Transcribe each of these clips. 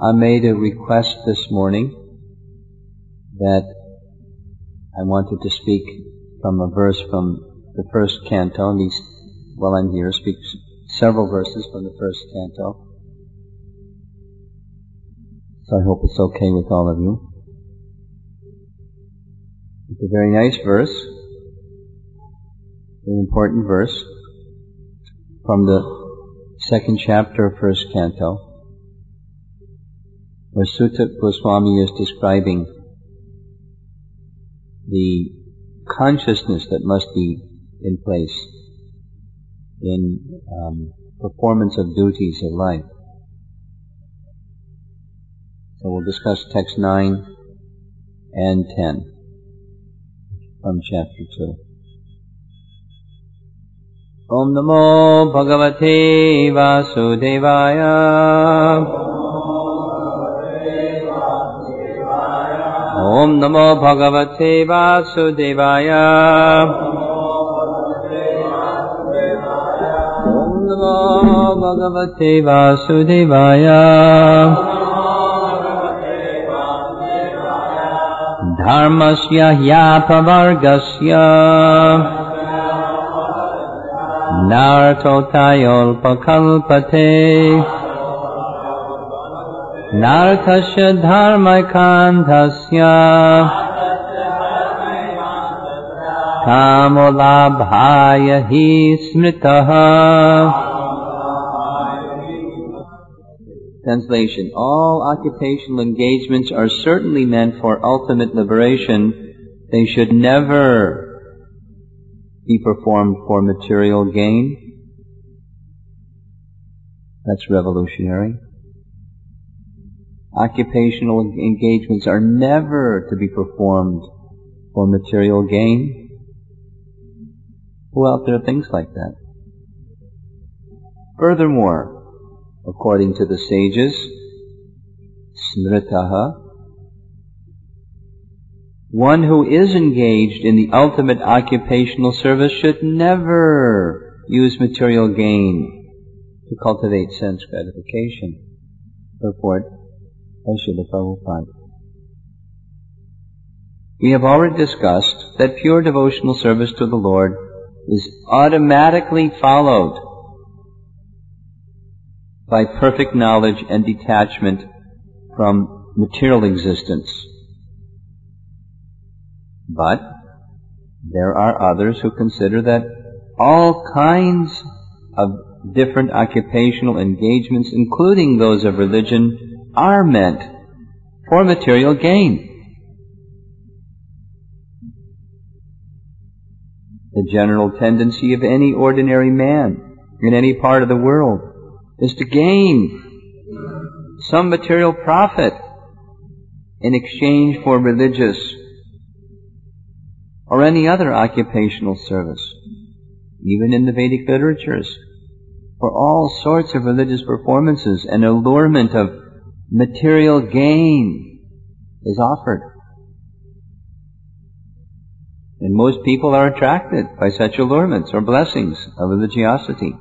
I made a request this morning that I wanted to speak from a verse from the first canto, at least while I'm here, speak several verses from the first canto. So I hope it's okay with all of you. It's a very nice verse, very important verse, from the second chapter of first canto, where Sutta Goswami is describing the consciousness that must be in place in performance of duties of life. So we'll discuss text 9 and 10 from chapter 2. Om Namo Bhagavate Vasudevaya. Om Namo Bhagavate Vasudevaya. Om Namo Bhagavate Vasudevaya. Dharmasya hyapavargasya nartotayolpakalpate nartasya dharmaikantasya kamolabhaya hi smritaha. Translation: all occupational engagements are certainly meant for ultimate liberation. They should never be performed for material gain. That's revolutionary. Occupational engagements are never to be performed for material gain. Who out there thinks like that? Furthermore, according to the sages, smritaha, one who is engaged in the ultimate occupational service should never use material gain to cultivate sense gratification. Purport by Srila Prabhupada. We have already discussed that pure devotional service to the Lord is automatically followed by perfect knowledge and detachment from material existence. But there are others who consider that all kinds of different occupational engagements, including those of religion, are meant for material gain. The general tendency of any ordinary man in any part of the world is to gain some material profit in exchange for religious or any other occupational service. Even in the Vedic literatures, for all sorts of religious performances, an allurement of material gain is offered. And most people are attracted by such allurements or blessings of religiosity.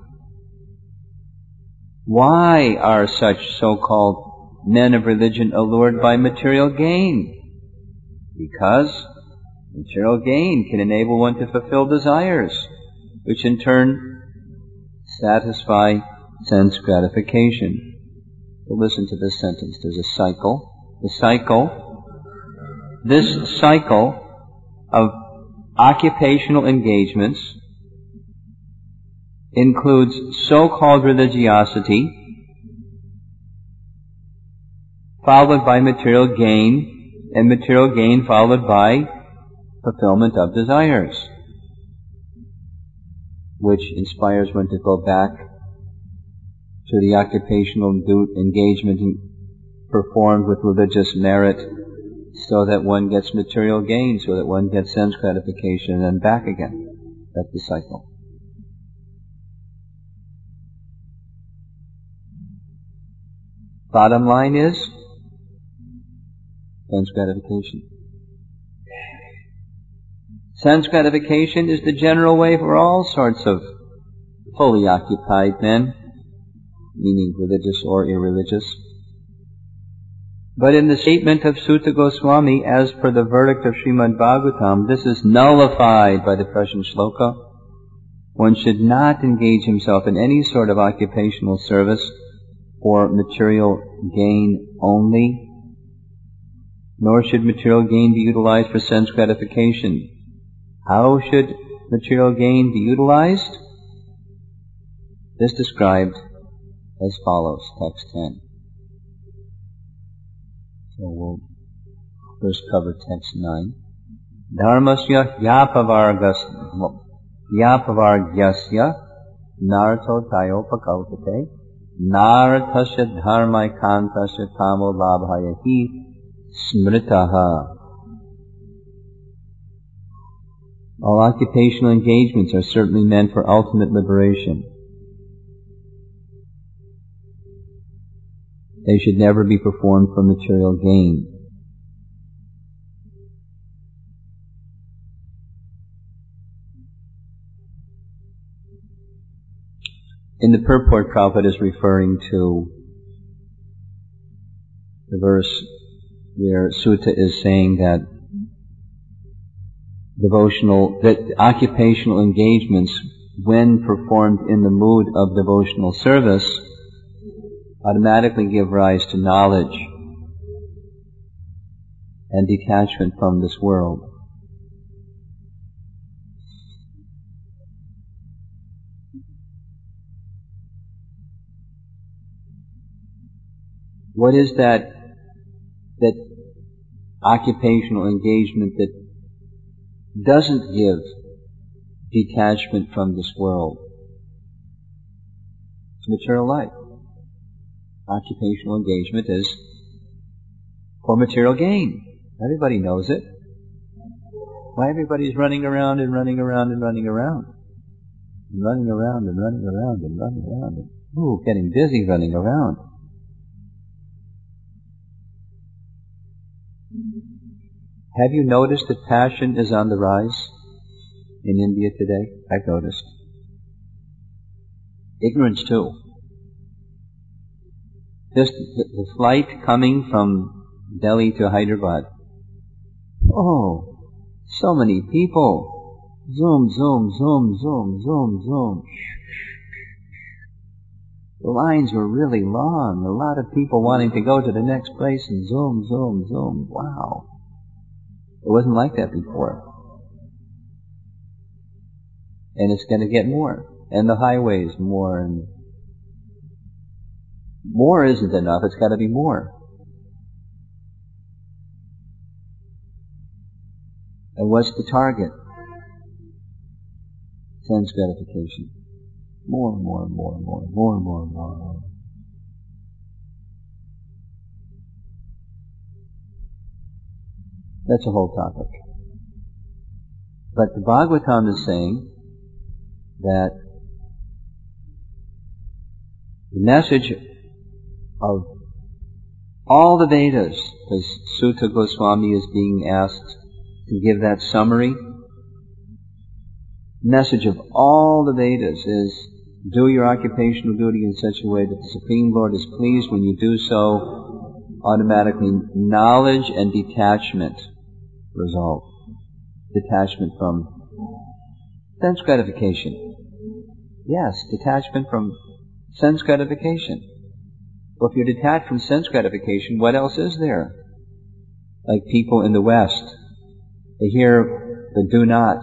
Why are such so-called men of religion allured by material gain? Because material gain can enable one to fulfill desires, which in turn satisfy sense gratification. So listen to this sentence. There's a cycle. This cycle of occupational engagements includes so-called religiosity, followed by material gain, and material gain followed by fulfillment of desires, which inspires one to go back to the occupational engagement performed with religious merit, so that one gets material gain, so that one gets sense gratification, and then back again. That's the cycle. Bottom line is sense gratification. Sense gratification is the general way for all sorts of fully occupied men, meaning religious or irreligious, But in the statement of Sutta Goswami, as per the verdict of Srimad Bhagavatam, this is nullified by the present shloka. One should not engage himself in any sort of occupational service for material gain only, nor should material gain be utilized for sense gratification. How should material gain be utilized? This described as follows, text 10. So we'll first cover text 9. Dharmasya yapavargyasya narto tayopakalpate naratasya dharmaikantasya tamo labhayahi smritaha. All occupational engagements are certainly meant for ultimate liberation. They should never be performed for material gain. In the purport, Prabhupada is referring to the verse where Sutta is saying that occupational engagements, when performed in the mood of devotional service, automatically give rise to knowledge and detachment from this world. What is that occupational engagement that doesn't give detachment from this world? It's material life. Occupational engagement is for material gain. Everybody knows it. Why everybody's running around and running around and running around. And running around and running around and running around. And, getting busy running around. Have you noticed that passion is on the rise in India today? I've noticed. Ignorance too. Just the flight coming from Delhi to Hyderabad. Oh, so many people. Zoom, zoom, zoom, zoom, zoom, zoom. The lines were really long. A lot of people wanting to go to the next place and zoom, zoom, zoom. Wow. It wasn't like that before. And it's going to get more. And the highways more. And more isn't enough. It's got to be more. And what's the target? Sense gratification. More, more, more, more, more, more, more. That's a whole topic. But the Bhagavatam is saying that the message of all the Vedas, because Sutta Goswami is being asked to give that summary, the message of all the Vedas is do your occupational duty in such a way that the Supreme Lord is pleased. When you do so, automatically knowledge and detachment result. Detachment from sense gratification. Yes, detachment from sense gratification. Well, if you're detached from sense gratification, what else is there? Like people in the West, they hear the do nots.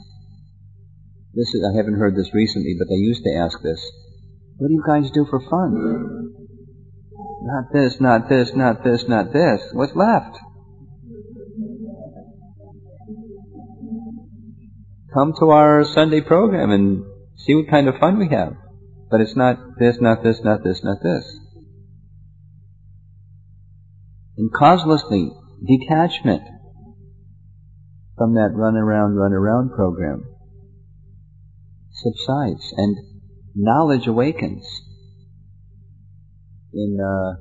I haven't heard this recently, but they used to ask this. What do you guys do for fun? Not this, not this, not this, not this. What's left? Come to our Sunday program and see what kind of fun we have. But it's not this, not this, not this, not this. And causelessly, detachment from that run around program subsides and knowledge awakens. Is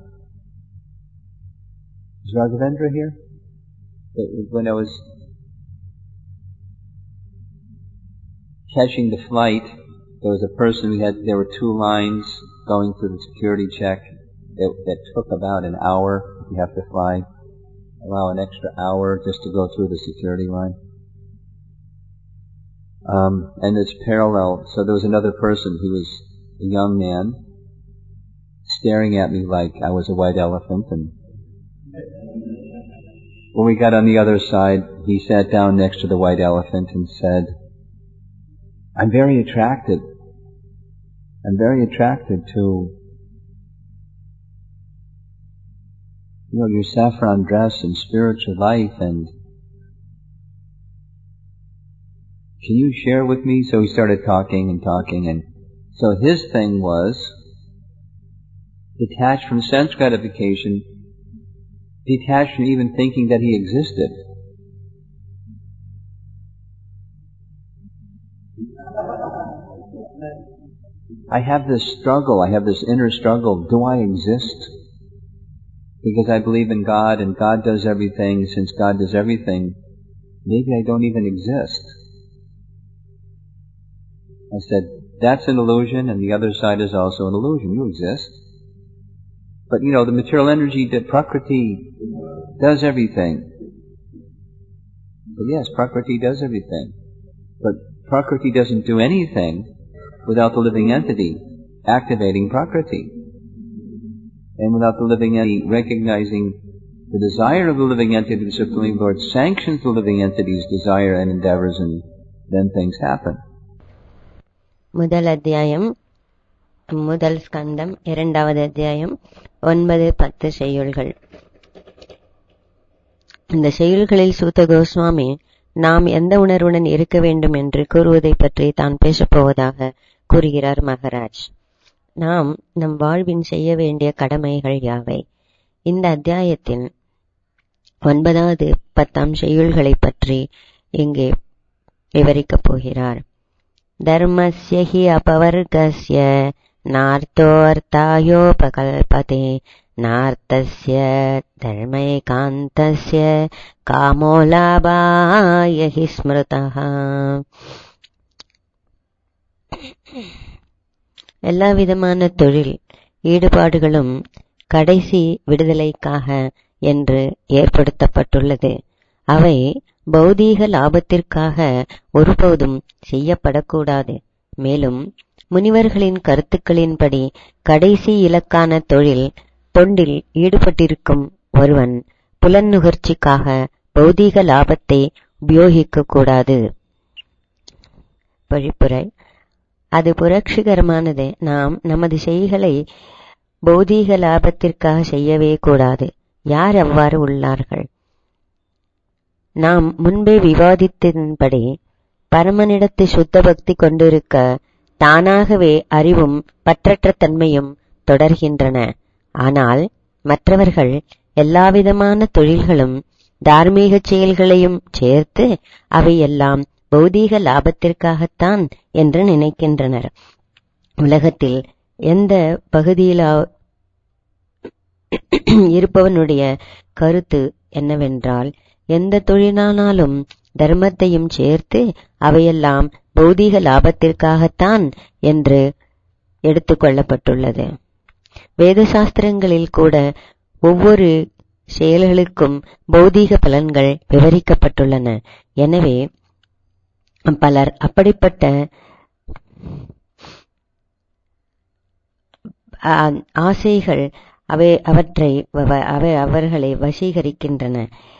Raghavendra here? When I was catching the flight, there was a person there were two lines going through the security check, that took about an hour. If you have to fly, allow an extra hour just to go through the security line. And it's parallel. So there was another person. He was a young man, staring at me like I was a white elephant. And when we got on the other side, he sat down next to the white elephant and said, I'm very attracted to, your saffron dress and spiritual life, and can you share with me? So he started talking, and so his thing was detached from sense gratification, detached from even thinking that he existed. I have this inner struggle. Do I exist? Because I believe in God, and God does everything. Since God does everything, maybe I don't even exist. I said, that's an illusion, and the other side is also an illusion. You exist. But the material energy, the Prakriti, does everything. But yes, Prakriti does everything. But Prakriti doesn't do anything without the living entity activating Prakriti. And without the living entity recognizing the desire of the living entity, the Supreme Lord sanctions the living entity's desire and endeavors, and then things happen. முதல் அத்தியாயம், முதல் ஸ்கந்தம், இரண்டாவது அத்தியாயம், 9-10 செய்யுள்கள். இந்த செய்யுள்களில் சூத கோஸ்வாமி நாம் எந்த உணர்வுடன் இருக்க வேண்டும் என்று கூறுவதை பற்றி தான் பேசப்போவதாக கூறுகிறார் மகாராஜ். நாம் நம் வாழ்வின் செய்ய வேண்டிய கடமைகள் யாவை? இந்த அத்தியாயத்தின் 9வது 10 செய்யுள்களை பற்றி இங்கே விவரிக்கப் போகிறார். தர்மஸ்ய ஹி அபவர்கஸ்ய நார்த்தோர்த்தாயோபகல்பதே நார்த்தஸ்ய தர்மைகாந்தஸ்ய காமோலாபாய ஹி ஸ்மிருதஹ. எல்லா விதமான தொழில் ஈடுபாடுகளும் கடைசி விடுதலைக்காக என்று ஏற்படுத்தப்பட்டுள்ளது. அவை பௌதீக லாபத்திற்காக ஒருபோதும் செய்யப்படக்கூடாது. மேலும் முனிவர்களின் கருத்துக்களின்படி கடைசி இலக்கான தொண்டில் ஈடுபட்டிருக்கும் ஒருவன் புலன்நுகர்ச்சிக்காக பௌதீக லாபத்தை உபயோகிக்க கூடாது. வழிப்புரை: அது புரட்சிகரமானது. நாம் நமது செய்களை பௌதீக லாபத்திற்காக செய்யவே கூடாது. யார் அவ்வாறு உள்ளார்கள்? நாம் முன்பே விவாதித்தபடி பரமனிடத்து சுத்த பக்தி கொண்டிருக்க தானாகவே அறிவும் பற்றற்ற தன்மையும் தொடர்கின்றன. ஆனால் மற்றவர்கள் எல்லாவிதமான தொழில்களும் தார்மீக செயல்களையும் சேர்த்து அவையெல்லாம் பௌதீக லாபத்திற்காகத்தான் என்று நினைக்கின்றனர். உலகத்தில் எந்த பகுதியில் இருப்பவனுடைய கருத்து என்னவென்றால், எந்த தொழிலானாலும் தர்மத்தையும் சேர்த்து அவையெல்லாம் பௌதீக லாபத்திற்காகத்தான் என்று எடுத்துக்கொள்ளப்பட்டுள்ளது. வேத சாஸ்திரங்களில் கூட ஒவ்வொரு செயல்களுக்கும் பௌதீக பலன்கள் விவரிக்கப்பட்டுள்ளன. எனவே பலர் அப்படிப்பட்ட ஆசைகள் அவர்களை வசீகரிக்கின்றன.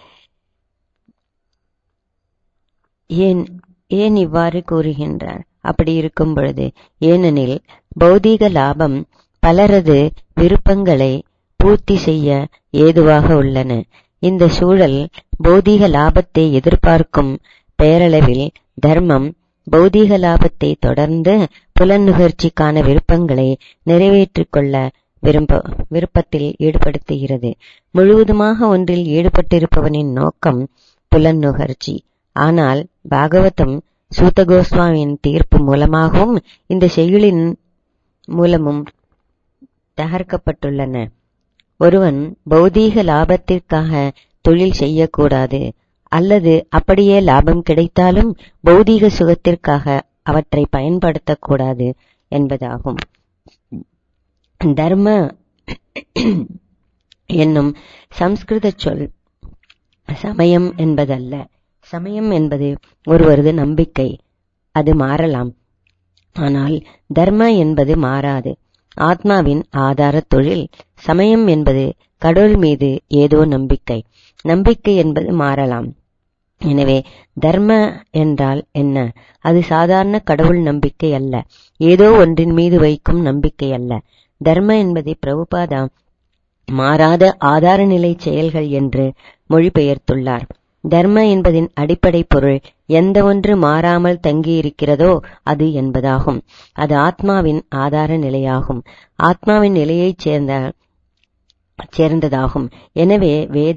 ஏன் இவ்வாறு கூறுகின்றார்? அப்படி இருக்கும் பொழுது, ஏனெனில் பௌதீக லாபம் பலரது விருப்பங்களை பூர்த்தி செய்ய ஏதுவாக உள்ளன. இந்த சூழல் பௌதீக லாபத்தை எதிர்பார்க்கும் பெயரளவில் தர்மம் பௌதீக லாபத்தை தொடர்ந்து புலன்நுகர்ச்சிக்கான விருப்பங்களை நிறைவேற்றிக் கொள்ள விருப்பத்தில் ஈடுபடுத்துகிறது. முழுவதுமாக ஒன்றில் ஈடுபட்டிருப்பவனின் நோக்கம் புலன்நுகர்ச்சி. ஆனால் பாகவதம் சூத கோஸ்வாமியின் தீர்ப்பு மூலமாகவும் இந்த செய்யுளின் மூலமும் தகர்க்கப்பட்டுள்ளன. ஒருவன் பௌதீக லாபத்திற்காக தொழில் செய்யக்கூடாது, அல்லது அப்படியே லாபம் கிடைத்தாலும் பௌதீக சுகத்திற்காக அவற்றை பயன்படுத்தக்கூடாது என்பதாகும். தர்ம என்னும் சம்ஸ்கிருத சொல் சமயம் என்பதல்ல. சமயம் என்பது ஒருவரது நம்பிக்கை, அது மாறலாம். ஆனால் தர்ம என்பது மாறாது. ஆத்மாவின் ஆதார தொழில். சமயம் என்பது கடவுள் மீது ஏதோ நம்பிக்கை. நம்பிக்கை என்பது மாறலாம். எனவே தர்ம என்றால் என்ன? அது சாதாரண கடவுள் நம்பிக்கை அல்ல, ஏதோ ஒன்றின் மீது வைக்கும் நம்பிக்கை அல்ல. தர்ம என்பதை பிரபுபாதா மாறாத ஆதாரநிலை செயல்கள் என்று மொழிபெயர்த்துள்ளார். தர்ம என்பதின் அடிப்படை பொருள் எந்த ஒன்று மாறாமல் தங்கியிருக்கிறதோ அது என்பதாகும். அது ஆத்மாவின் ஆதார நிலையாகும், ஆத்மாவின் நிலையைச் சேர்ந்ததாகும். எனவே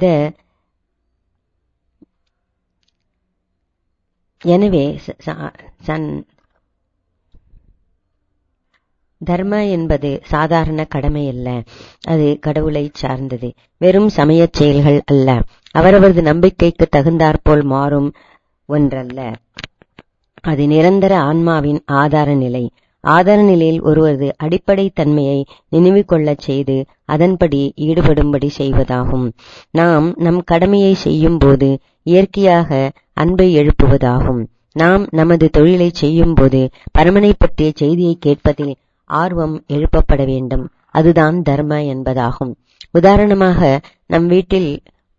தர்ம என்பது சாதாரண கடமை அல்ல, அது கடவுளை சார்ந்தது. வெறும் சமயச் செயல்கள் அல்ல, அவரவரது நம்பிக்கைக்கு தகுந்தாற்போல் மாறும் ஒன்றல்ல. அது நிரந்தர ஆன்மாவின் ஆதார நிலை. ஆதார நிலையில் ஒருவரது அடிப்படை தன்மையை நினைவு கொள்ளச் செய்து அதன்படி ஈடுபடும்படி செய்வதாகும். நாம் நம் கடமையை செய்யும் போது இயற்கையாக அன்பை எழுப்புவதாகும். நாம் நமது தொழிலை செய்யும் போது பரமனை பற்றிய செய்தியை கேட்பதில் ஆர்வம் எழுப்பப்பட வேண்டும். அதுதான் தர்ம என்பதாகும். உதாரணமாக, நம் வீட்டில்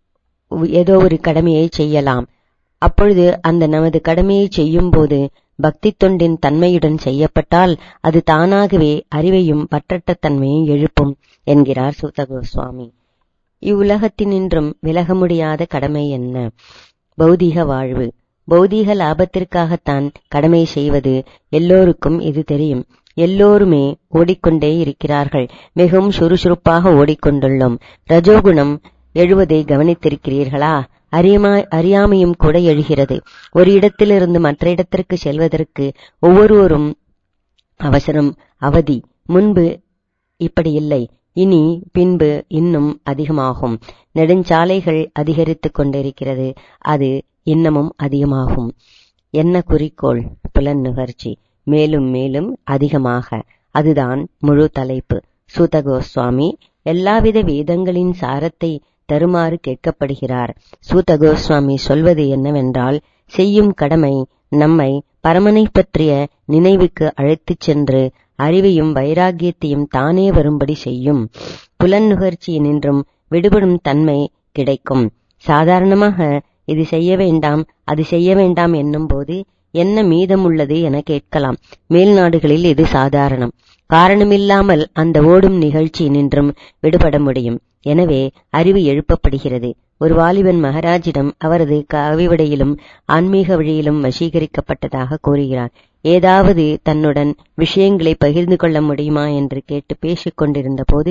ஏதோ ஒரு கடமையை செய்யலாம். அப்பொழுது அந்த நமது கடமையை செய்யும் போது பக்தி தொண்டின் தன்மையுடன் செய்யப்பட்டால் அது தானாகவே அறிவையும் பற்றற்ற தன்மையும் எழுப்பும் என்கிறார் சூத கோஸ்வாமி. இவ்வுலகத்தினின்றும் விலக முடியாத கடமை என்ன? பௌதீக வாழ்வு. பௌதீக லாபத்திற்காகத்தான் கடமை செய்வது. எல்லோருக்கும் இது தெரியும். எல்லோருமே ஓடிக்கொண்டே இருக்கிறார்கள். மிகவும் சுறுசுறுப்பாக ஓடிக்கொண்டுள்ளோம். ரஜோகுணம் எழுவதை கவனித்திருக்கிறீர்களா? அறியாமையும் கூட எழுகிறது. ஒரு இடத்திலிருந்து மற்ற இடத்திற்கு செல்வதற்கு ஒவ்வொருவரும் அவசரம், அவதி. முன்பு இப்படி இல்லை, இனி பின்பு இன்னும் அதிகமாகும். நெடுஞ்சாலைகள் அதிகரித்துக் கொண்டிருக்கிறது, அது இன்னமும் அதிகமாகும். என்ன குறிக்கோள்? புலன் நுகர்ச்சி. மேலும் மேலும் அதிகமாக. அதுதான் முழு தலைப்பு. சூத கோஸ்வாமி எல்லாவித வேதங்களின் சாரத்தை தருமாறு கேட்கப்படுகிறார். சூத கோஸ்வாமி சொல்வது என்னவென்றால், செய்யும் கடமை நம்மை பரமனை பற்றிய நினைவுக்கு அழைத்துச் சென்று அறிவையும் வைராகியத்தையும் தானே வரும்படி செய்யும். புலன் நுகர்ச்சியினின்றும் விடுபடும் தன்மை கிடைக்கும். சாதாரணமாக இது செய்ய வேண்டாம், அது செய்ய வேண்டாம் என்னும் போது என்ன மீதம் உள்ளது என கேட்கலாம். மேல்நாடுகளில் இது சாதாரணம். காரணமில்லாமல் அந்த ஓடும் நிகழ்ச்சி நின்றும் விடுபட முடியும். எனவே அறிவு எழுப்பப்படுகிறது. ஒரு வாலிபன் மகாராஜிடம் அவரது கவிவடையிலும் ஆன்மீக வழியிலும் வசீகரிக்கப்பட்டதாக கூறுகிறார். ஏதாவது தன்னுடன் விஷயங்களை பகிர்ந்து கொள்ள முடியுமா என்று கேட்டு பேசிக் கொண்டிருந்த போது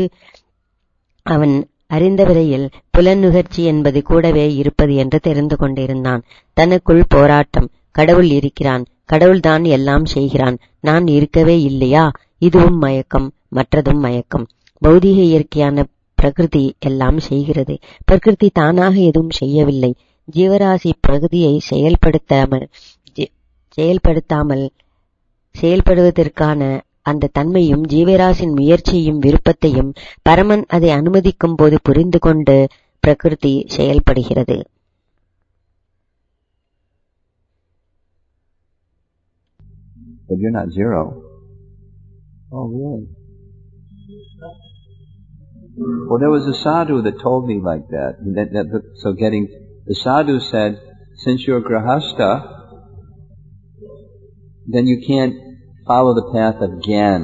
அவன் அறிந்த வரையில் புலன் நுகர்ச்சி என்பது கூடவே இருப்பது என்று தெரிந்து கொண்டிருந்தான். தனக்குள் போராட்டம். கடவுள் இருக்கிறான், கடவுள்தான் எல்லாம் செய்கிறான், நான் இருக்கவே இல்லையா? இதுவும் மயக்கம், மற்றதும் மயக்கம். பௌதீக இயற்கையான பிரகிருதி எல்லாம் செய்கிறது. பிரகிருதி தானாக எதுவும் செய்யவில்லை. ஜீவராசி பிரகிருதியை செயல்படுவதற்கான அந்த தன்மையும் ஜீவராசின் முயற்சியும் விருப்பத்தையும் பரமன் அதை அனுமதிக்கும் போது புரிந்து கொண்டு பிரகிருதி செயல்படுகிறது. But you're not zero. Oh, really? Well, there was a sadhu that told me like that. So the sadhu said, since you're grahastha, then you can't follow the path of gyan.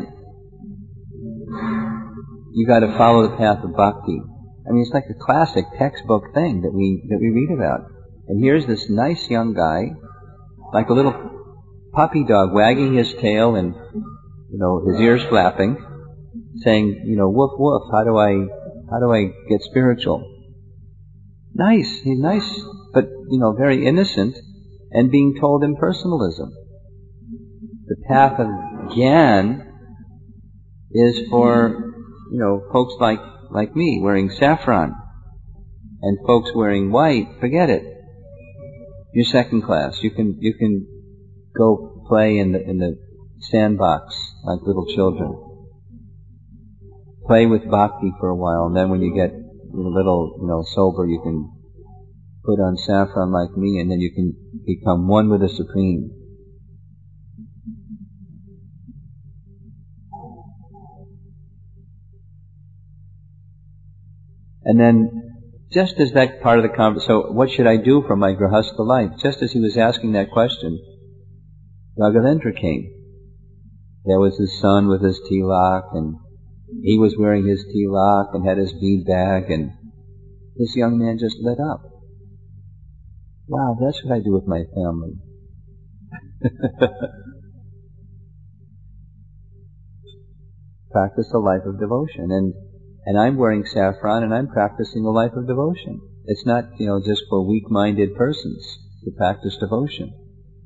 You got to follow the path of bhakti. I mean, it's like a classic textbook thing that we read about. And here's this nice young guy, like a little puppy dog, wagging his tail and, his ears flapping, saying, woof woof, how do I get spiritual? Nice, he's nice, but, very innocent, and being told impersonalism. The path of Gyan is for, folks like me, wearing saffron, and folks wearing white, forget it. You're second class. You can go play in the sandbox like little children. play with bhakti for a while, and then when you get a little, sober, you can put on saffron like me, and then you can become one with the Supreme. And then, just as that part of the conversation, so what should I do for my grihastha life? Just as he was asking that question, Raghavendra came. There was his son with his tilak, and he was wearing his tilak and had his bead bag, and this young man just lit up. Wow, that's what I do with my family. Practice a life of devotion, and I'm wearing saffron, and I'm practicing a life of devotion. It's not, just for weak-minded persons to practice devotion.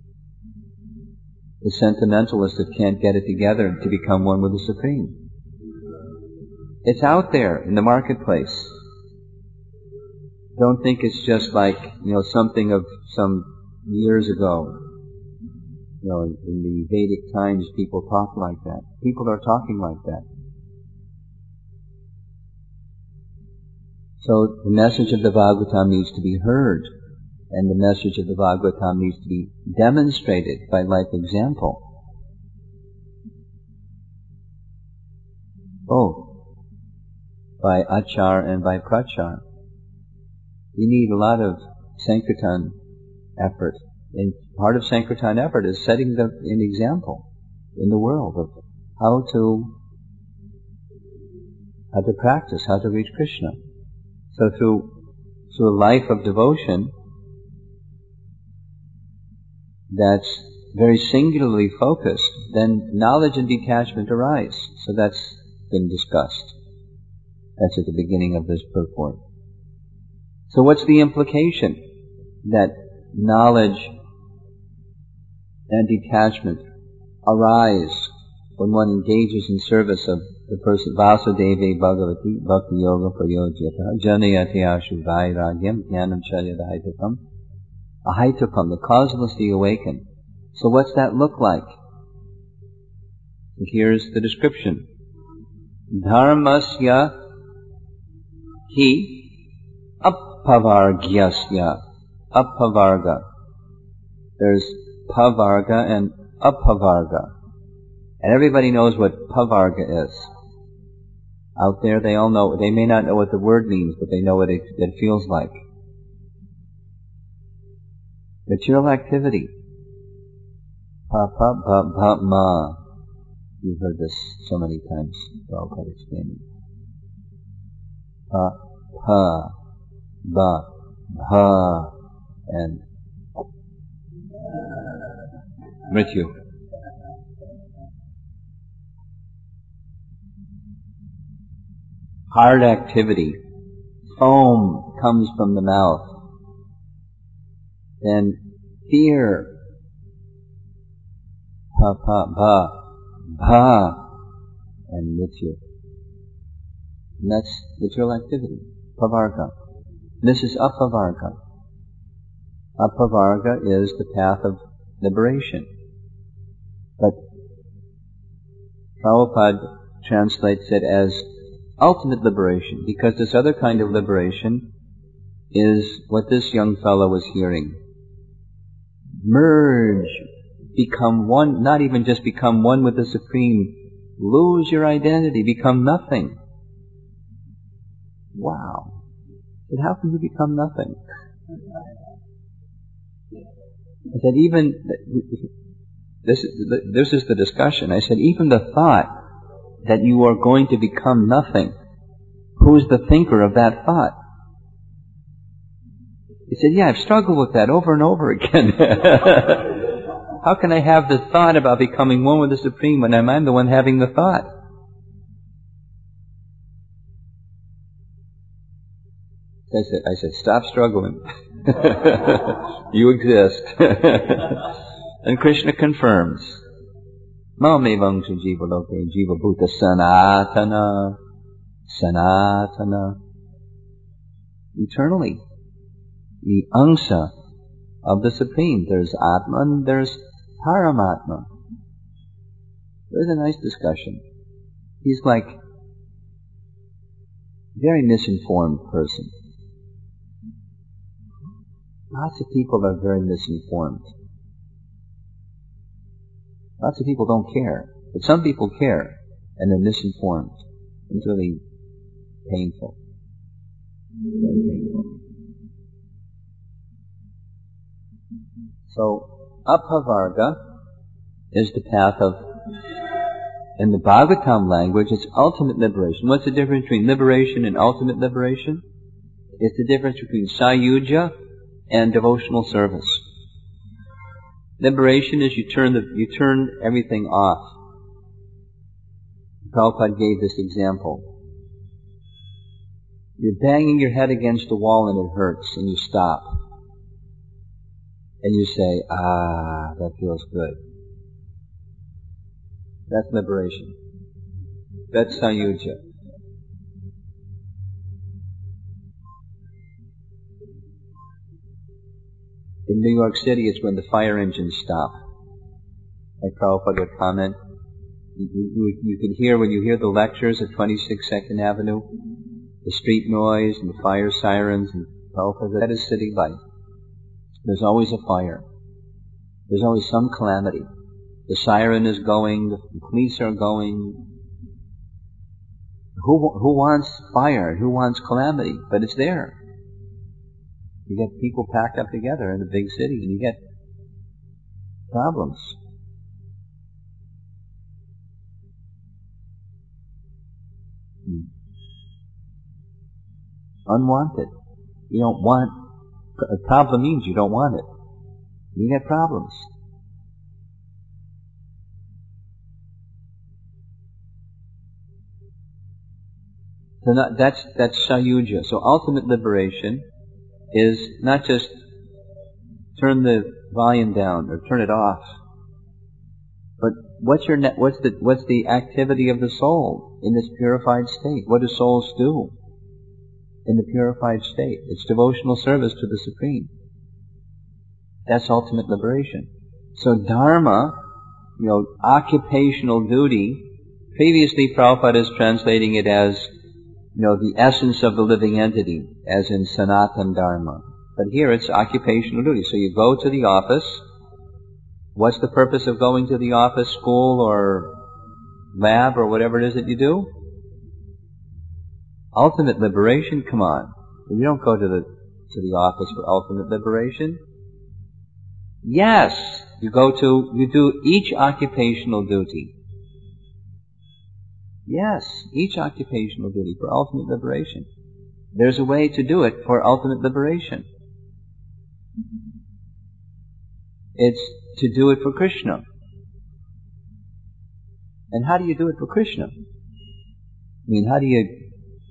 The sentimentalists that can't get it together to become one with the Supreme. It's out there in the marketplace. Don't think it's just like, something of some years ago. In the Vedic times, people talk like that. People are talking like that. So the message of the Bhagavatam needs to be heard, and the message of the Bhagavatam needs to be demonstrated by life example. Both by achar and by prachar. We need a lot of Sankirtan effort. And part of Sankirtan effort is setting an example in the world of how to practice, how to reach Krishna. So through a life of devotion that's very singularly focused, then knowledge and detachment arise. So that's been discussed. That's at the beginning of this purport. So what's the implication? That knowledge and detachment arise when one engages in service of the person. Vasudeve Bhagavati Bhakti Yoga Prayojyata Janayati Ashu Vairagyam Jnanam Charyada Haitapam. Ahaitapam, the causelessly awakened. So what's that look like? Here's the description. Dharmasya hi apavargyasya. Apavarga. There's pavarga and apavarga. And everybody knows what pavarga is. Out there, they all know. They may not know what the word means, but they know what it feels like. Material activity. Pa-pa-pa-pa-ma. You've heard this so many times. Prabhupada explaining. Pa-pa, ba, bha, and mrityu. Hard activity. Foam comes from the mouth. Then fear. Pa, pa, ba, bha, and mrityu. And that's material activity. Pavarga. This is apavarga. Apavarga is the path of liberation. But Prabhupada translates it as ultimate liberation, because this other kind of liberation is what this young fellow was hearing. Merge, become one, not even just become one with the Supreme, lose your identity, become nothing. Wow. But how can you become nothing? I said, this is the discussion. I said, even the thought that you are going to become nothing, who's the thinker of that thought? He said, yeah, I've struggled with that over and over again. How can I have the thought about becoming one with the Supreme when I'm the one having the thought? I said, stop struggling. You exist. And Krishna confirms. Mamevangsa jiva loke jiva bhuta sanatana. Sanatana. Eternally. The angsa of the Supreme. There's Atma and there's Paramatma. There's a nice discussion. He's like very misinformed person. Lots of people are very misinformed. Lots of people don't care. But some people care, and they're misinformed. It's really painful. Very painful. So, Apavarga is the path of, in the Bhagavatam language, it's ultimate liberation. What's the difference between liberation and ultimate liberation? It's the difference between sayuja and devotional service. Liberation is you turn everything off. Prabhupada gave this example. You're banging your head against the wall and it hurts, and you stop. And you say, that feels good. That's liberation. That's sayuja. In New York City, it's when the fire engines stop. Like Prabhupada would comment, you can hear, when you hear the lectures at 26 2nd Avenue, the street noise and the fire sirens, and Prabhupada said, that is city life. There's always a fire. There's always some calamity. The siren is going, the police are going. Who wants fire? Who wants calamity? But it's there. You get people packed up together in a big city, and you get problems. Unwanted. You don't want, a problem means you don't want it. You get problems. So that's sayuja. So ultimate liberation is not just turn the volume down or turn it off, but what's the activity of the soul in this purified state? What do souls do in the purified state? It's devotional service to the Supreme. That's ultimate liberation. So dharma, occupational duty, previously Prabhupada is translating it as, the essence of the living entity, as in Sanatana Dharma. But here it's occupational duty. So you go to the office. What's the purpose of going to the office, school, or lab, or whatever it is that you do? Ultimate liberation, come on. You don't go to the office for ultimate liberation. Yes, you do each occupational duty. Yes, each occupational duty for ultimate liberation. There's a way to do it for ultimate liberation. It's to do it for Krishna. And how do you do it for Krishna? How do you,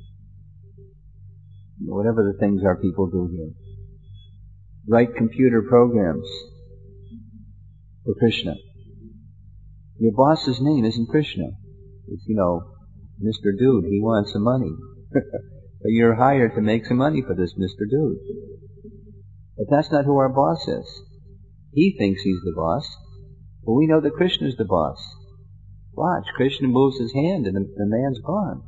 whatever the things are people do here, write computer programs for Krishna. Your boss's name isn't Krishna. It's, Mr. Dude, he wants some money. But you're hired to make some money for this Mr. Dude. But that's not who our boss is. He thinks he's the boss. But we know that Krishna's the boss. Watch, Krishna moves his hand and the man's gone.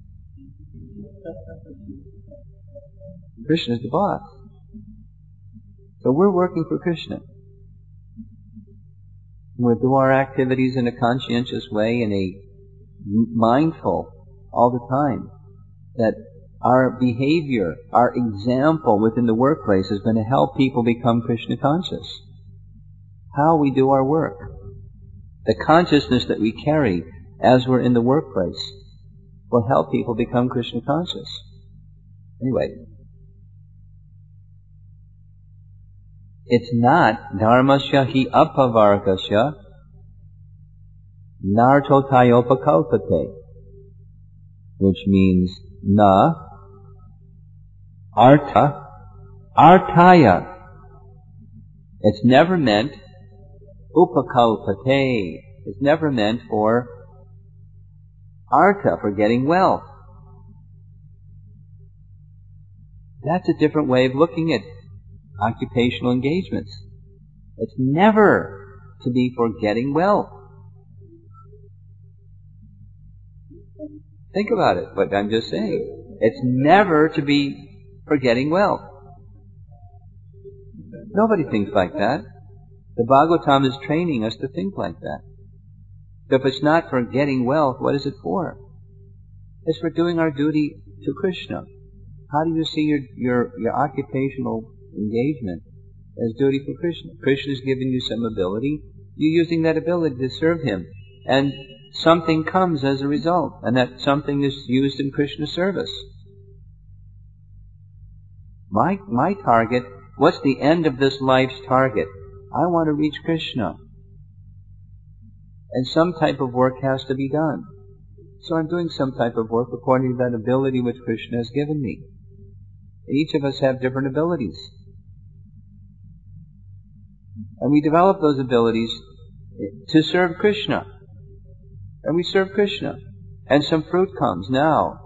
Krishna's the boss. So we're working for Krishna. We'll do our activities in a conscientious way, in a mindful all the time, that our behavior, our example within the workplace is going to help people become Krishna conscious. How we do our work, the consciousness that we carry as we're in the workplace, will help people become Krishna conscious. Anyway, it's not dharmasya hi apavargasya nartotayopakalpate, which means na artha artaya. It's never meant upakalpate. It's never meant for artha, for getting wealth. That's a different way of looking at occupational engagements. It's never to be for getting wealth. Think about it, what I'm just saying. It's never to be for getting wealth. Nobody thinks like that. The Bhagavatam is training us to think like that. So if it's not for getting wealth, what is it for? It's for doing our duty to Krishna. How do you see your occupational engagement as duty for Krishna? Krishna has given you some ability. You're using that ability to serve Him. And something comes as a result. And that something is used in Krishna's service. My target, what's the end of this life's target? I want to reach Krishna. And some type of work has to be done. So I'm doing some type of work according to that ability which Krishna has given me. Each of us have different abilities. And we develop those abilities to serve Krishna. And we serve Krishna. And some fruit comes now.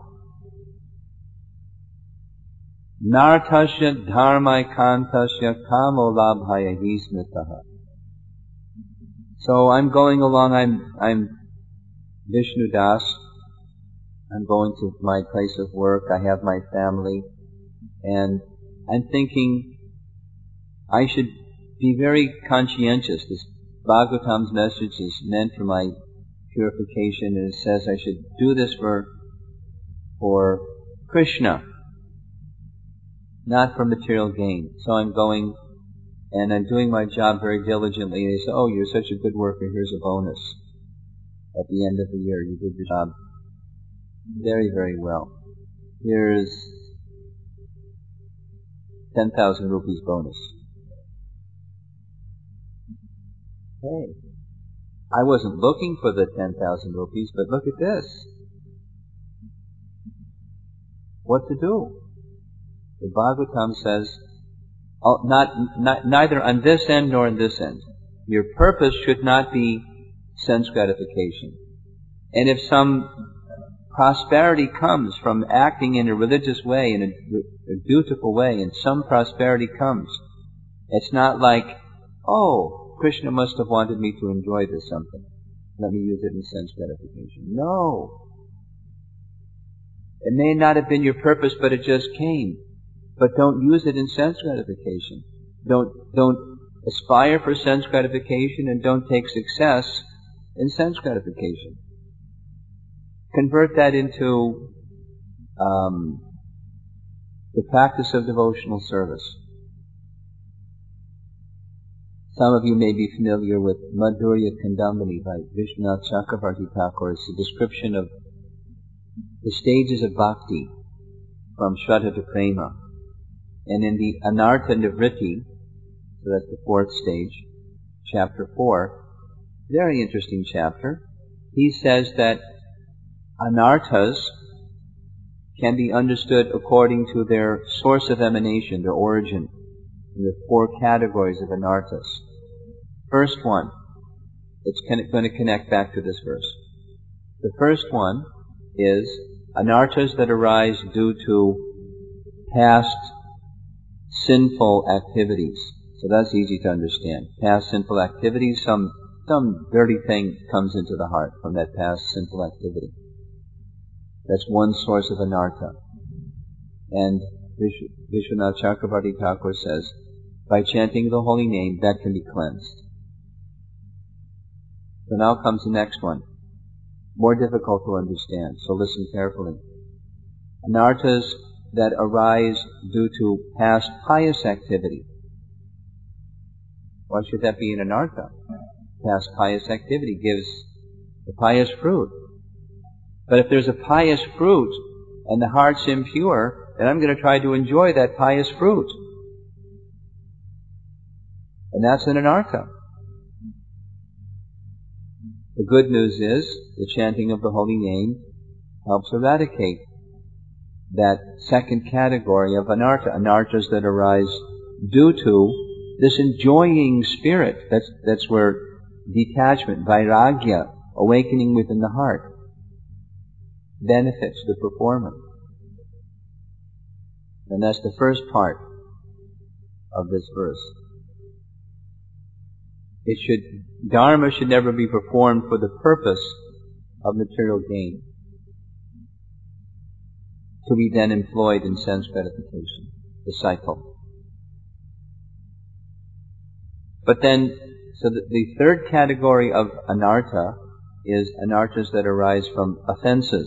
Nartasya dharmai kantasya kamo labhaya hismitaha. So I'm going along, I'm Vishnu Das. I'm going to my place of work. I have my family. And I'm thinking I should be very conscientious. This Bhagavatam's message is meant for my purification, and it says I should do this for Krishna, not for material gain. So I'm going and I'm doing my job very diligently. And they say, oh, you're such a good worker, here's a bonus. At the end of the year, you did your job very, very well. Here's 10,000 rupees bonus. Hey, I wasn't looking for the 10,000 rupees, but look at this. What to do? The Bhagavatam says, neither on this end nor on this end. Your purpose should not be sense gratification. And if some prosperity comes from acting in a religious way, in a beautiful way, and some prosperity comes, it's not like, oh, Krishna must have wanted me to enjoy this something. Let me use it in sense gratification. No. It may not have been your purpose, but it just came. But don't use it in sense gratification. Don't aspire for sense gratification, and don't take success in sense gratification. Convert that into the practice of devotional service. Some of you may be familiar with Madhurya Kandamani by Vishwanath Chakravarti Thakur. It's a description of the stages of bhakti from Shraddha to Prema. And in the Anartha Nivritti, so that's the fourth stage, chapter 4, very interesting chapter, he says that anarthas can be understood according to their source of emanation, their origin. There are 4 categories of anarthas. First one, it's going to connect back to this verse. The first one is anarthas that arise due to past sinful activities. So that's easy to understand. Past sinful activities, some dirty thing comes into the heart from that past sinful activity. That's one source of anartha. And Vishwanath Chakravarti Thakur says, by chanting the holy name, that can be cleansed. So now comes the next one. More difficult to understand, so listen carefully. Anarthas that arise due to past pious activity. Why should that be an anartha? Past pious activity gives the pious fruit. But if there's a pious fruit and the heart's impure, then I'm going to try to enjoy that pious fruit. And that's an anartha. The good news is the chanting of the holy name helps eradicate that second category of anartha, anarthas that arise due to this enjoying spirit. That's where detachment, vairagya, awakening within the heart, benefits the performer. And that's the first part of this verse. Dharma should never be performed for the purpose of material gain. to be then employed in sense gratification, the cycle. But then, so the third category of anartha is anarthas that arise from offenses.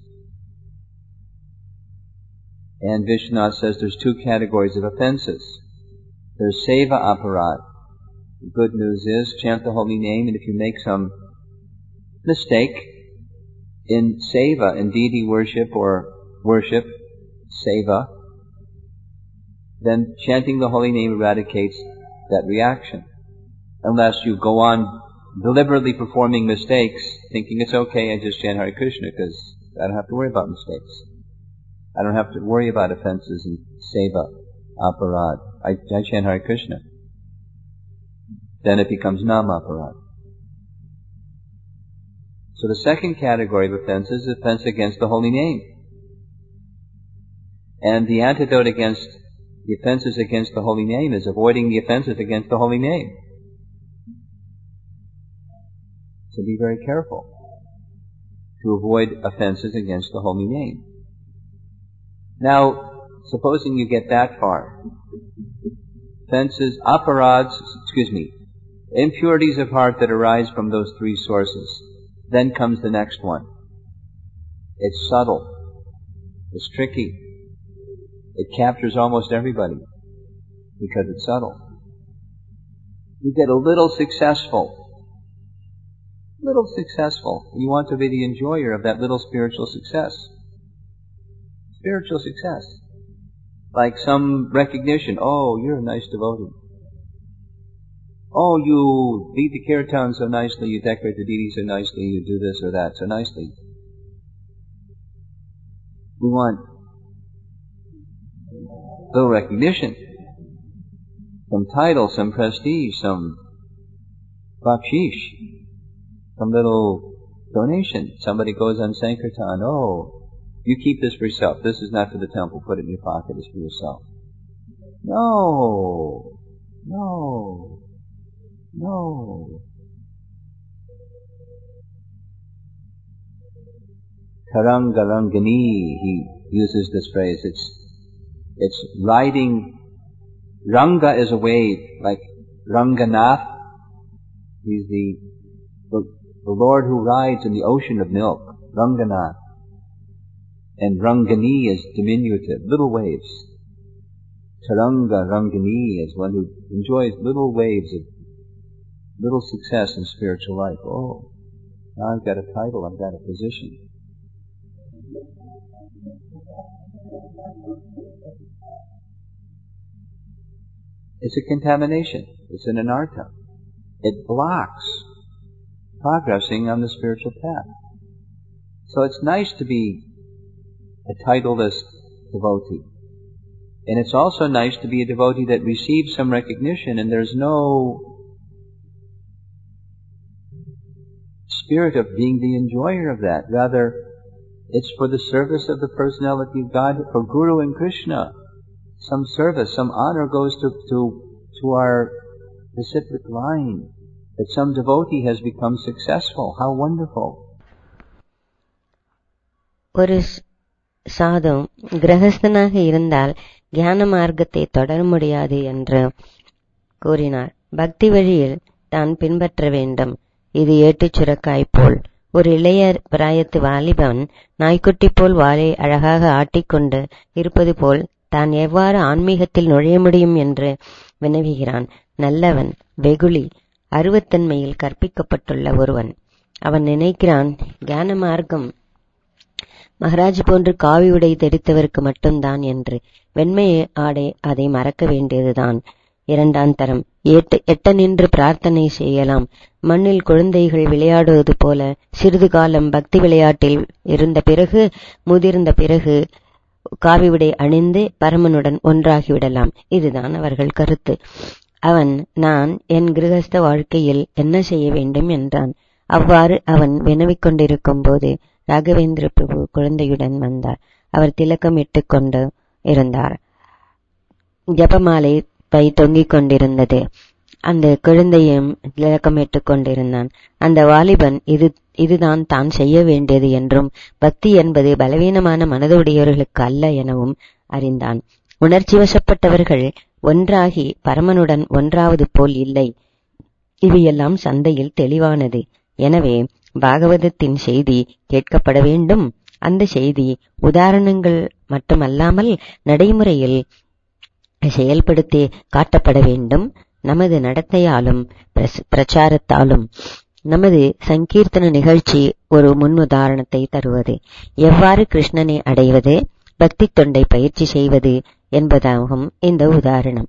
And Vishwanath says there's two categories of offenses. There's seva aparad. The good news is, chant the holy name, and if you make some mistake in seva, in deity worship or worship, seva, then chanting the holy name eradicates that reaction. Unless you go on deliberately performing mistakes, thinking it's okay, I just chant Hare Krishna because I don't have to worry about mistakes. I don't have to worry about offenses in seva, aparad. I chant Hare Krishna. Then it becomes nam aparad. So the second category of offenses is offense against the holy name. And the antidote against the offenses against the holy name is avoiding the offenses against the holy name. So be very careful to avoid offenses against the holy name. Now, supposing you get that far, offenses, aparads, impurities of heart that arise from those three sources. Then comes the next one. It's subtle. It's tricky. It captures almost everybody because it's subtle. You get a little successful. You want to be the enjoyer of that little spiritual success. Spiritual success. Like some recognition. Oh, you're a nice devotee. Oh, you lead the kirtan so nicely, you decorate the deity so nicely, you do this or that so nicely. We want a little recognition, some title, some prestige, some bakshish, some little donation. Somebody goes on Sankirtan, oh, you keep this for yourself. This is not for the temple. Put it in your pocket. It's for yourself. No. Tarangarangani, he uses this phrase. It's riding. Ranga is a wave, like Ranganath. He's the Lord who rides in the ocean of milk, Ranganath. And Rangani is diminutive, little waves. Taranga Rangani is one who enjoys little waves of little success in spiritual life. Oh, now I've got a title, I've got a position. It's a contamination. It's an anartha. It blocks progressing on the spiritual path. So it's nice to be a titleless devotee. And it's also nice to be a devotee that receives some recognition and there's no spirit of being the enjoyer of that. Rather, it's for the service of the personality of God, for Guru and Krishna. Some service, some honor goes to our specific line. That some devotee has become successful. How wonderful. ஒரு சாது கிரகஸ்தனாக இருந்தால் ஞான மார்க்கத்தை தொடர முடியாது என்று கூறினார். பக்தி வழியில் தான் பின்பற்ற வேண்டும். இது ஏட்டுச் சுரக்காய் போல். ஒரு இளைய பிராயத்து வாலிபன் நாய்க்குட்டி போல் வாலை அழகாக ஆட்டிக்கொண்டு இருப்பது போல் தான் எவ்வாறு ஆன்மீகத்தில் நுழைய முடியும் என்று வினவுகிறான். நல்லவன், வெகுளி, அருவத்தன்மையில் கற்பிக்கப்பட்டுள்ள ஒருவன். அவன் நினைக்கிறான், ஞான மார்க்கம் மகாராஜ் போன்று காவி உடை தெரித்தவருக்கு மட்டும்தான் என்று. வெண்மை ஆடை அதை மறக்க வேண்டியதுதான். இரண்டாம் தரம் எட்ட நின்று பிரார்த்தனை செய்யலாம். மண்ணில் குழந்தைகள் விளையாடுவது போல சிறிது காலம் பக்தி விளையாட்டில் இருந்த பிறகு, முதிர்ந்த பிறகு காவி உடை அணிந்து பரமனுடன் ஒன்றாகிவிடலாம். இதுதான் அவர்கள் கருத்து. அவன், நான் என் கிரகஸ்த வாழ்க்கையில் என்ன செய்ய வேண்டும் என்றான். அவ்வாறு அவன் வினவிக் கொண்டிருக்கும் போது ராகவேந்திர பிரபு குழந்தையுடன் வந்தார். அவர் திலக்கம் இட்டுக் கொண்டு இருந்தார். ஜபமாலை பை தொங்கிக் கொண்டிருந்தது. அந்த குழந்தையும் விளக்கமிட்டுக் கொண்டிருந்தான். அந்த வாலிபன் இதுதான் தான் செய்ய வேண்டியது என்றும் பக்தி என்பது பலவீனமான மனதுடையவர்களுக்கு அல்ல எனவும் அறிந்தான். உணர்ச்சி வசப்பட்டவர்கள் ஒன்றாகி பரமனுடன் ஒன்றாவது போல் இல்லை. இவையெல்லாம் சந்தையில் தெளிவானது. எனவே பாகவதத்தின் செய்தி கேட்கப்பட வேண்டும். அந்த செய்தி உதாரணங்கள் மட்டுமல்லாமல் நடைமுறையில் செயல்படுத்தி காட்டப்பட வேண்டும். நமது நடத்தையாலும் பிரச்சாரத்தாலும் நமது சங்கீர்த்தன நிகழ்ச்சி ஒரு முன் உதாரணத்தை தருவது. எவ்வாறு கிருஷ்ணனை அடைவது, பக்தி தொண்டை பயிற்சி செய்வது என்பதாகும் இந்த உதாரணம்.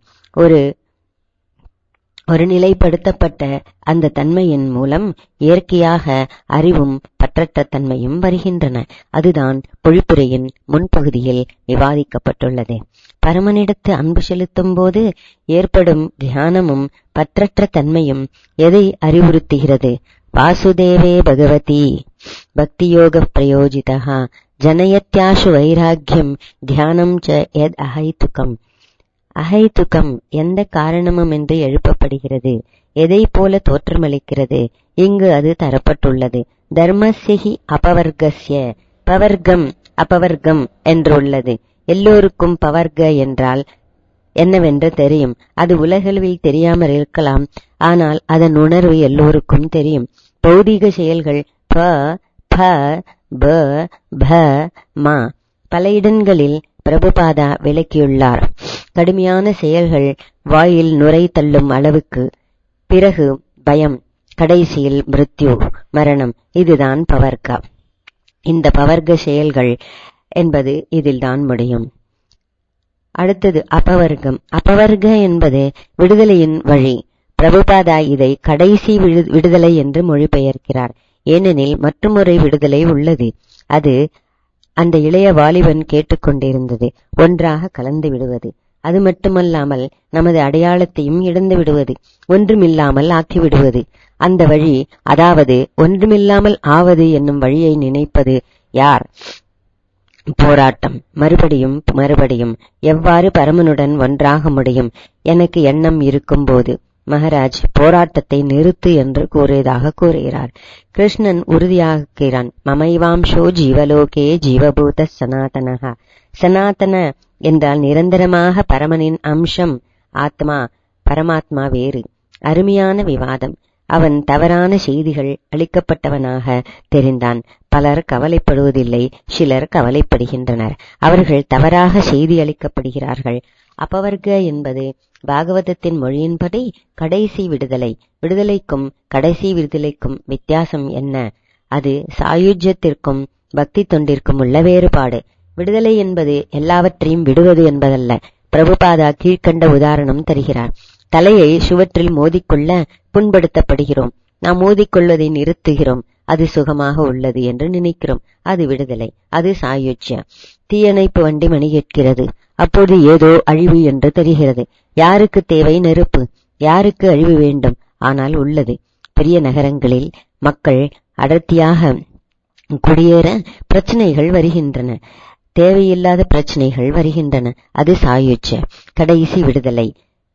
ஒரு நிலைப்படுத்தப்பட்ட அந்த தன்மையின் மூலம் இயற்கையாக அறிவும் பற்றற்ற தன்மையும் வருகின்றன. அதுதான் பொழிப்புரையின் முன்பகுதியில் விவாதிக்கப்பட்டுள்ளது. பரமனிடத்து அன்பு செலுத்தும் போது ஏற்படும் தியானமும் பற்றற்ற தன்மையும் எதை அறிவுறுத்துகிறது? வாசுதேவே பகவதி பக்தியோக பிரயோஜிதா ஜனயத்யாசு வைராக்கியம் தியானம் ச யத் அஹைதுகம். அஹைதுகம் எந்த காரணமுமின்றி எழுப்பப்படுகிறது, எதை போல தோற்றமளிக்கிறது, இங்கு அது தரப்பட்டுள்ளது. தர்மஸ்யஹி அபவர்கஸ்ய, பவர்க்கம் அபவர்க்கம் என்றுள்ளது. எல்லோருக்கும் பவர்க என்றால் என்னவென்று தெரியும். அது உலகளவில் தெரியாமல் இருக்கலாம், ஆனால் அதன் உணர்வு எல்லோருக்கும் தெரியும். பௌதீக செயல்கள் ப ப ப ப மா பல இடங்களில் பிரபுபாதா விளக்கியுள்ளார். கடுமையான செயல்கள் வாயில் நுரை தள்ளும் அளவுக்கு, பிறகு பயம், கடைசியில் மிருத்யு மரணம். இதுதான் பவர்கா. இந்த பவர்க்க செயல்கள் என்பது இதில்தான் முடியும். அடுத்தது அபவர்க்கம். அபவர்க்க என்பது விடுதலையின் வழி. பிரபுபாதா இதை கடைசி விடுதலை என்று மொழிபெயர்க்கிறார். ஏனெனில் மற்றொரு விடுதலை உள்ளது. அது அந்த இளைய வாலிபன் கேட்டுக்கொண்டிருந்தது. ஒன்றாக கலந்து விடுவது. அது மட்டுமல்லாமல் நமது அடையாளத்தையும் இழந்து விடுவது, ஒன்றுமில்லாமல் ஆக்கிவிடுவது. அந்த வழி, அதாவது ஒன்றுமில்லாமல் ஆவது என்னும் வழியை நினைப்பது யார்? போராட்டம். மறுபடியும் எவ்வாறு பரமனுடன் ஒன்றாக முடியும்? எனக்கு எண்ணம் இருக்கும்போது மகாராஜ் போராட்டத்தை நிறுத்து என்று கூறியதாக கூறுகிறார். கிருஷ்ணன் உறுதியாகிறான். மமைவாம்சோ ஜீவலோகே ஜீவபூத சனாதனஹா. சனாதன என்றால் நிரந்தரமாக பரமனின் அம்சம். ஆத்மா, பரமாத்மா வேறு. அருமையான விவாதம். அவன் தவறான செய்திகள் அளிக்கப்பட்டவனாக தெரிந்தான். பலர் கவலைப்படுவதில்லை, சிலர் கவலைப்படுகின்றனர். அவர்கள் தவறாக செய்தி அளிக்கப்படுகிறார்கள். அபவர்க்க என்பது பாகவதத்தின் மொழியின்படி கடைசி விடுதலை. விடுதலைக்கும் கடைசி விடுதலைக்கும் வித்தியாசம் என்ன? அது சாயுஜ்யத்திற்கும் பக்தி தொண்டிற்கும் உள்ள வேறுபாடு. விடுதலை என்பது எல்லாவற்றையும் விடுவது என்பதல்ல. பிரபுபாதா கீழ்கண்ட உதாரணம் தருகிறார். தலையை சுவற்றில் மோதிக்கொள்ள புண்படுத்தப்படுகிறோம். நாம் மோதிக்கொள்வதை நிறுத்துகிறோம். அது சுகமாக உள்ளது என்று நினைக்கிறோம். அது விடுதலை. அது சாயுஜ்யம். தீயணைப்பு வண்டி மணி கேட்கிறது. அப்போது ஏதோ அழிவு என்று தெரிகிறது. யாருக்கு தேவை நெருப்பு? யாருக்கு அழிவு வேண்டும்? ஆனால் உள்ளது. பெரிய நகரங்களில் மக்கள் அடர்த்தியாக குடியேற பிரச்சனைகள் வருகின்றன. தேவையில்லாத பிரச்சனைகள் வருகின்றன. அது சாயுஜ்ய. கடைசி விடுதலை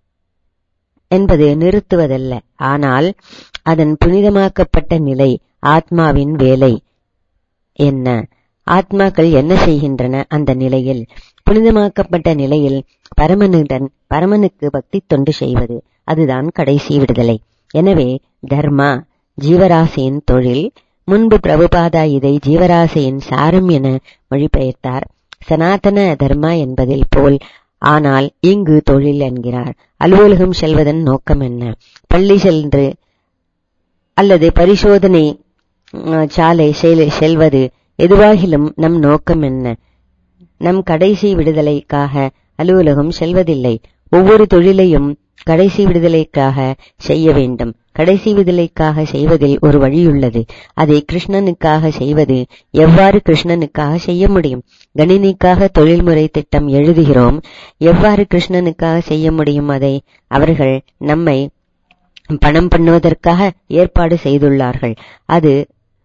என்பது நிறுத்துவதல்ல, ஆனால் அதன் புனிதமாக்கப்பட்ட நிலை. ஆத்மாவின் வேலை என்ன? ஆத்மாக்கள் என்ன செய்கின்றன? அந்த நிலையில், புனிதமாக்கப்பட்ட நிலையில் பரமனுக்கு பக்தி தொண்டு செய்வது. அதுதான் கடைசி விடுதலை. எனவே தர்மா ஜீவராசியின் தொழில். முன்பு பிரபுபாதா இதை ஜீவராசியின் சாரம் என மொழிபெயர்த்தார். சனாதன தர்மா என்பதில் போல். ஆனால் இங்கு தொழில் என்கிறார். அலுவலகம் செல்வதன் நோக்கம் என்ன? பள்ளி சென்று அல்லது பரிசோதனை சாலை செல்வது, எதுவாகிலும் நம் நோக்கம் என்ன? நம் கடைசி விடுதலைக்காக அலுவலகம் செல்வதில்லை. ஒவ்வொரு தொழிலையும் கடைசி விடுதலைக்காக செய்ய வேண்டும். கடைசி விடுதலைக்காக செய்வதில் ஒரு வழியுள்ளது. அதை கிருஷ்ணனுக்காக செய்வது. எவ்வாறு கிருஷ்ணனுக்காக செய்ய முடியும்? கணினிக்காக தொழில்முறை திட்டம் எழுதுகிறோம். எவ்வாறு கிருஷ்ணனுக்காக செய்ய முடியும்? அதை அவர்கள் நம்மை பணம் பண்ணுவதற்காக ஏற்பாடு செய்துள்ளார்கள். அது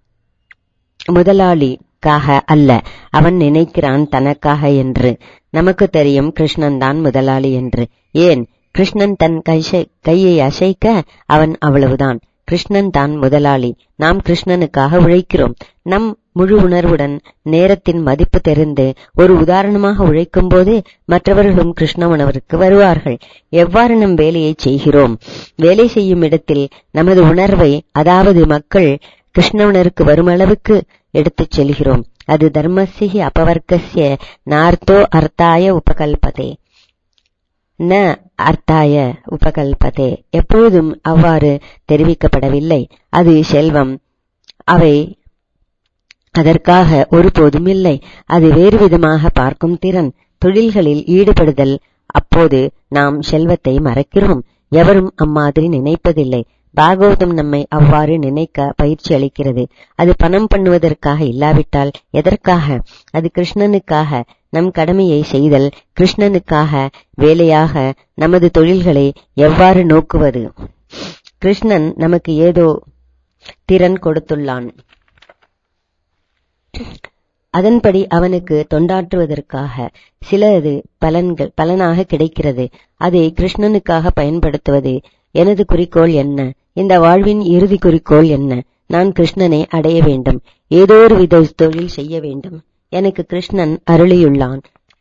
முதலாளிக்காக அல்ல. அவன் நினைக்கிறான் தனக்காக என்று. நமக்கு தெரியும் கிருஷ்ணன் தான் முதலாளி என்று. ஏன்? கிருஷ்ணன் தன் கையை அசைக்க அவன் அவ்வளவுதான். கிருஷ்ணன் தான் முதலாளி. நாம் கிருஷ்ணனுக்காக உழைக்கிறோம். நம் முழு உணர்வுடன் நேரத்தின் மதிப்பு தெரிந்து ஒரு உதாரணமாக உழைக்கும் போது மற்றவர்களும் கிருஷ்ண உணர்வுக்கு வருவார்கள். எவ்வாறு நம் வேலையை செய்கிறோம்? வேலை செய்யும் இடத்தில் நமது உணர்வை, அதாவது மக்கள் கிருஷ்ண உணர்வுக்கு வரும் அளவுக்கு எடுத்துச் செல்கிறோம். அது தர்மஸ்ய அபவர்க்கஸ்ய நார்த்தோ அர்த்தாய உபகல்பதே ந அர்த்தாய உபகல்பதே. எப்பொழுதும் அவ்வாறு தெரிவிக்கப்படவில்லை. அது செல்வம், அவை அதற்காக ஒருபோதும் இல்லை. அது வேறு விதமாக பார்க்கும் திறன், தொழில்களில் ஈடுபடுதல். அப்போது நாம் செல்வத்தை மறக்கிறோம். எவரும் அம்மாதிரி நினைப்பதில்லை. பாகவதம் நம்மை அவ்வாறு நினைக்க பயிற்சி அளிக்கிறது. அது பணம் பண்ணுவதற்காக இல்லாவிட்டால் எதற்காக? அது கிருஷ்ணனுக்காக நம் கடமையை செய்தல், கிருஷ்ணனுக்காக வேலையாக நமது தொழில்களை எவ்வாறு நோக்குவது? கிருஷ்ணன் நமக்கு ஏதோ திறன் கொடுத்துள்ளான். அதன்படி அவனுக்கு தொண்டாற்றுவதற்காக சிலது பலனாக கிடைக்கிறது. அதை கிருஷ்ணனுக்காக பயன்படுத்துவது. எனது குறிக்கோள் என்ன? இந்த வாழ்வின் இறுதி குறிக்கோள் என்ன? நான் கிருஷ்ணனை அடைய வேண்டும். ஏதோ ஒரு வித தொழில் செய்ய வேண்டும். எனக்கு கிருஷ்ணன் அருளியுள்ளான்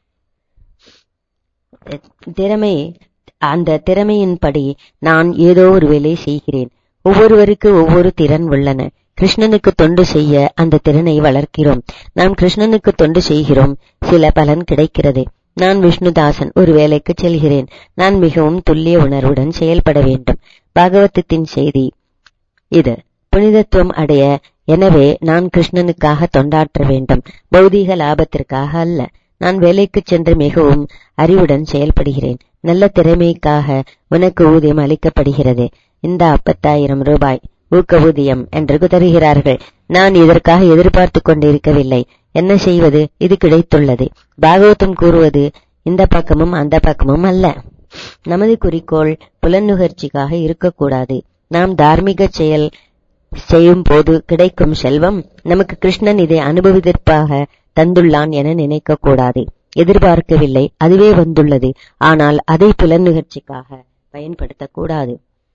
திறமை. அந்த திறமையின்படி நான் ஏதோ ஒரு வேலை செய்கிறேன். ஒவ்வொருவருக்கு ஒவ்வொரு திறன் உள்ளன. கிருஷ்ணனுக்கு தொண்டு செய்ய அந்த திறனை வளர்க்கிறோம். நாம் கிருஷ்ணனுக்கு தொண்டு செய்கிறோம். சில பலன் கிடைக்கிறது. நான் விஷ்ணுதாசன், ஒரு வேலைக்கு செல்கிறேன். நான் மிகவும் துல்லிய உணர்வுடன் செயல்பட வேண்டும். பாகவதத்தின் செய்தி இது. புனிதத்துவம் அடைய எனவே நான் கிருஷ்ணனுக்காக தொண்டாற்ற வேண்டும், பௌதீக லாபத்திற்காக அல்ல. நான் வேலைக்கு சென்று மிகவும் அறிவுடன் செயல்படுகிறேன். நல்ல திறமைக்காக உனக்கு ஊதியம் அளிக்கப்படுகிறது. இந்த 50,000 ரூபாய் ஊக்க ஊதியம் என்று தருகிறார்கள். நான் இதற்காக எதிர்பார்த்து கொண்டிருக்கவில்லை. என்ன செய்வது? இது கிடைத்துள்ளது. பாகவதம் கூறுவது இந்த பக்கமும் அந்த பக்கமும் அல்ல. நமது குறிக்கோள் புலனுகர்ச்சிக்காக இருக்கக்கூடாது. நாம் தார்மீக செயல் செய்யும் போது கிடைக்கும் செல்வம் நமக்கு கிருஷ்ணன் இதை அனுபவிப்பதற்காக தந்துள்ளான் என நினைக்க கூடாது. எதிர்பார்க்கவில்லை, அதுவே வந்துள்ளது. ஆனால் அதை புலனுகர்ச்சிக்காக பயன்படுத்தக்கூடாது.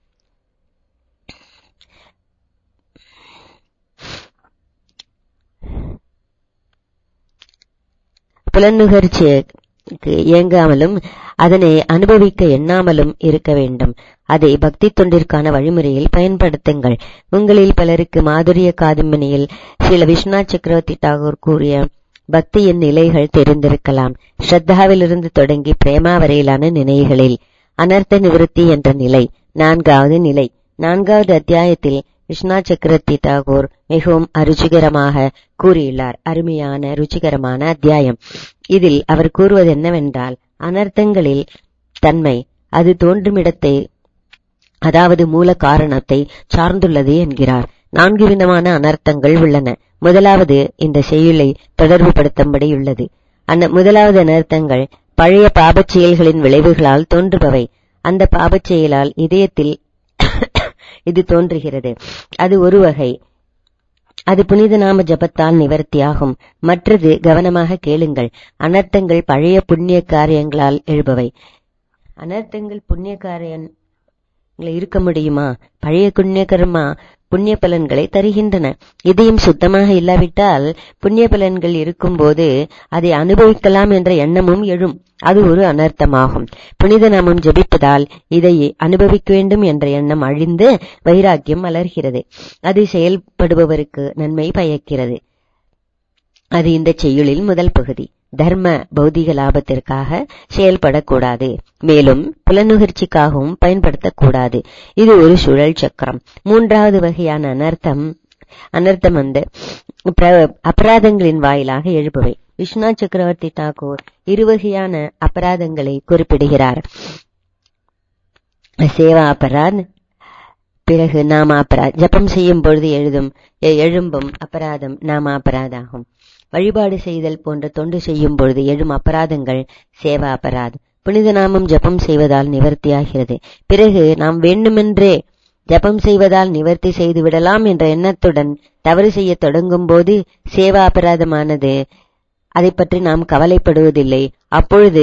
புலனுகர்ச்சிக்கு இயங்காமலும் அதனை அனுபவிக்க எண்ணாமலும் இருக்க வேண்டும். அதை பக்தி தொண்டிற்கான வழிமுறையில் பயன்படுத்துங்கள். உங்களில் பலருக்கு மாதுரிய காதம்பனியில் சில விஸ்வநாத் சக்கரவர்த்தி தாகூர் கூறிய பக்தியின் நிலைகள் தெரிந்திருக்கலாம். ஸ்ரத்தாவிலிருந்து தொடங்கி பிரேமா வரையிலான நிலைகளில் அனர்த்த நிவர்த்தி என்ற நிலை 4வது நிலை. 4வது அத்தியாயத்தில் விஸ்வநாத் சக்கரவர்த்தி தாகூர் மிகவும் ருச்சிகரமாக கூறியுள்ளார். அருமையான ருச்சிகரமான அத்தியாயம். இதில் அவர் கூறுவது என்னவென்றால், அனர்த்தங்களில் தன்மை அது தோன்றுமிடத்தை, அதாவது மூல காரணத்தை சார்ந்துள்ளது என்கிறார். 4 விதமான அனர்த்தங்கள் உள்ளன. முதலாவது இந்த செயலை தொடர்புபடுத்தும்படி உள்ளது. முதலாவது அனர்த்தங்கள் பழைய பாபச் செயல்களின் விளைவுகளால் தோன்றுபவை. அந்த பாபச் செயலால் இதயத்தில் இது தோன்றுகிறது. அது ஒரு வகை. அது புனித நாம ஜபத்தால் நிவர்த்தியாகும். மற்றது, கவனமாக கேளுங்கள், அனர்த்தங்கள் பழைய புண்ணிய காரியங்களால் எழுபவை. அனர்த்தங்கள் புண்ணிய காரியங்கள் இருக்க முடியுமா? பழைய புண்ணிய கர்மா புண்ணிய பலன்களை தருகின்றன. இதயம் சுத்தமாக இல்லாவிட்டால் புண்ணிய பலன்கள் இருக்கும்போது அதை அனுபவிக்கலாம் என்ற எண்ணமும் எழும். அது ஒரு அனர்த்தமாகும். புனித நாமம் ஜபிப்பதால் இதை அனுபவிக்க வேண்டும் என்ற எண்ணம் அழிந்து வைராக்கியம் மலர்கிறது. அது செயல்படுபவருக்கு நன்மை பயக்கிறது. அது இந்த செய்யுளில் முதல் பகுதி. தர்ம பௌதிக லாபத்திற்காக செயல்படக்கூடாது, மேலும் புலனுகர்ச்சிக்காகவும் பயன்படுத்தக்கூடாது. இது ஒரு சுழல் சக்கரம். 3வது வகையான அனர்த்தம் அந்த அபராதங்களின் வாயிலாக எழுபவை. விஸ்வநாத் சக்கரவர்த்தி தாகூர் 2 வகையான அபராதங்களை குறிப்பிடுகிறார். சேவா அபராத், பிறகு நாம அபராத். ஜபம் செய்யும் பொழுது எழும்பும் அபராதம் நாம அபராதாகும். வழிபாடு செய்தல் போன்ற தொண்டு செய்யும் பொழுது எழும் அபராதங்கள் சேவா அபராத். புனித நாமம் ஜபம் செய்வதால் நிவர்த்தியாகிறது. பிறகு நாம் வேண்டுமென்றே ஜபம் செய்வதால் நிவர்த்தி செய்து விடலாம் என்ற எண்ணத்துடன் தவறு செய்ய தொடங்கும் போது சேவா அபராதமானது. அதை பற்றி நாம் கவலைப்படுவதில்லை. அப்பொழுது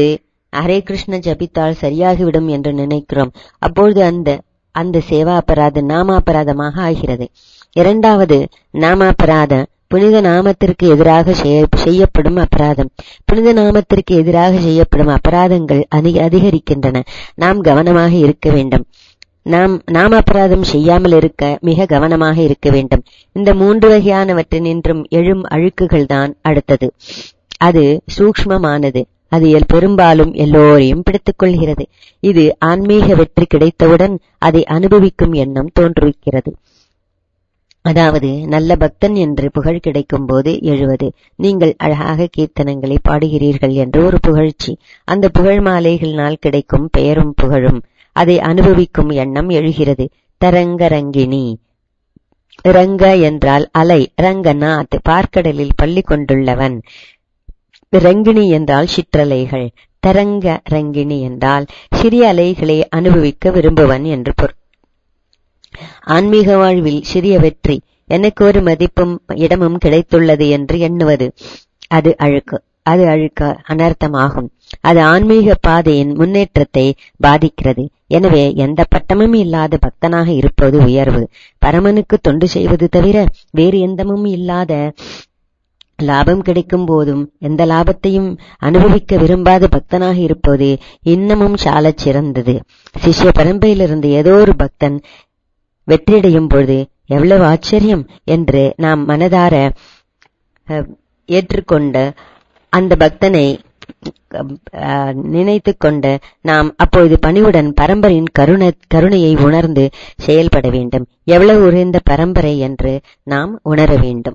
ஹரே கிருஷ்ண ஜபித்தால் சரியாகிவிடும் என்று நினைக்கிறோம். அப்பொழுது அந்த சேவா அபராத நாமாபராதமாக ஆகிறது. இரண்டாவது நாமாபராத புனித நாமத்திற்கு எதிராக செய்யப்படும் அபராதம். புனித நாமத்திற்கு எதிராக செய்யப்படும் அபராதங்கள் அதிகரிக்கின்றன. நாம் கவனமாக இருக்க வேண்டும். நாம் அபராதம் செய்யாமல் இருக்க மிக கவனமாக இருக்க வேண்டும். இந்த 3 வகையானவற்றினின்றும் எழும் அழுக்குகள் தான் அடுத்தது. அது சூக்ஷ்மமானது. அது பெரும்பாலும் எல்லோரையும் பிடித்துக் கொள்கிறது. இது ஆன்மீக வெற்றி கிடைத்தவுடன் அதை அனுபவிக்கும் எண்ணம் தோன்றுவிக்கிறது. அதாவது நல்ல பக்தன் என்று புகழ் கிடைக்கும் போது எழுவது. நீங்கள் அழகாக கீர்த்தனங்களை பாடுகிறீர்கள் என்று ஒரு புகழ்ச்சி. அந்த புகழ் மாலைகளினால் கிடைக்கும் பெயரும் புகழும் அதை அனுபவிக்கும் எண்ணம் எழுகிறது. தரங்கரங்கிணி. ரங்க என்றால் அலை. ரங்கநாத் பார்க்கடலில் பள்ளி கொண்டுள்ளவன். ரங்கிணி என்றால் சிற்றலைகள். தரங்க ரங்கிணி என்றால் சிறிய அலைகளை அனுபவிக்க விரும்புவன் என்று பொருள். ஆன்மீக வாழ்வில் சிறிய வெற்றி, எனக்கு ஒரு மதிப்பும் இடமும் கிடைத்துள்ளது என்று எண்ணுவது, அது அழுக்கு அனர்த்தமாகும். அது ஆன்மீக பாதையின் முன்னேற்றத்தை பாதிக்கிறது. எனவே எந்த பட்டமும் இல்லாத பக்தனாக இருப்பது உயர்வு. பரமனுக்கு தொண்டு செய்வது தவிர வேறு எந்தமும் இல்லாத, லாபம் கிடைக்கும் போதும் எந்த லாபத்தையும் அனுபவிக்க விரும்பாத பக்தனாக இருப்பது இன்னமும் சாலச் சிறந்தது. சிஷ்ய பரம்பரையிலிருந்து ஏதோ ஒரு பக்தன் வெற்றியடையும் பொழுது எவ்வளவு ஆச்சரியம் என்று நாம் மனதார ஏற்றுக்கொண்ட அந்த பக்தனை நினைத்து கொண்டு நாம் அப்பொழுது பணிவுடன் பரம்பரையின் கருணையை உணர்ந்து செயல்பட வேண்டும். எவ்வளவு உயர்ந்த பரம்பரை என்று நாம் உணர வேண்டும்.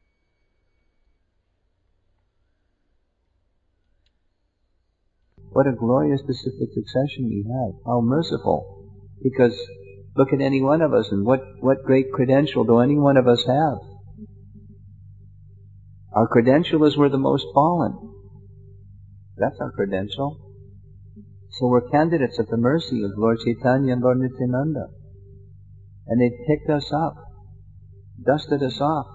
What a glorious specific succession we have. How merciful. Because look at any one of us and what great credential do any one of us have? Our credential is we're the most fallen. That's our credential. So we're candidates of the mercy of Lord Chaitanya and Lord Nityananda. And they picked us up, dusted us off,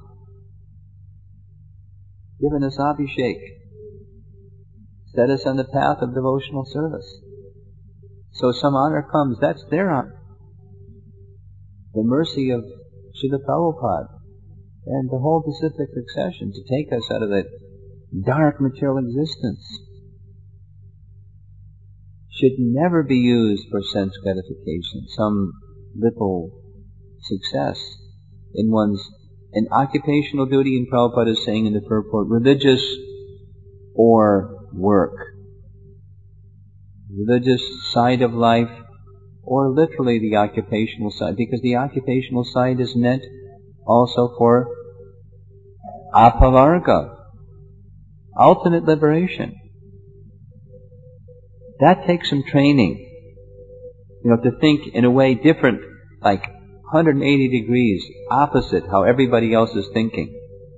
given us abhishek, set us on the path of devotional service. So some honor comes, that's their honor. The mercy of Srila Prabhupada and the whole Pacific succession to take us out of that dark material existence should never be used for sense gratification, some little success in one's an occupational duty. And Prabhupada is saying in the purport, religious or work, religious side of life, or literally the occupational side, because the occupational side is meant also for apavarga, ultimate liberation. That takes some training, to think in a way different, like 180 degrees opposite how everybody else is thinking.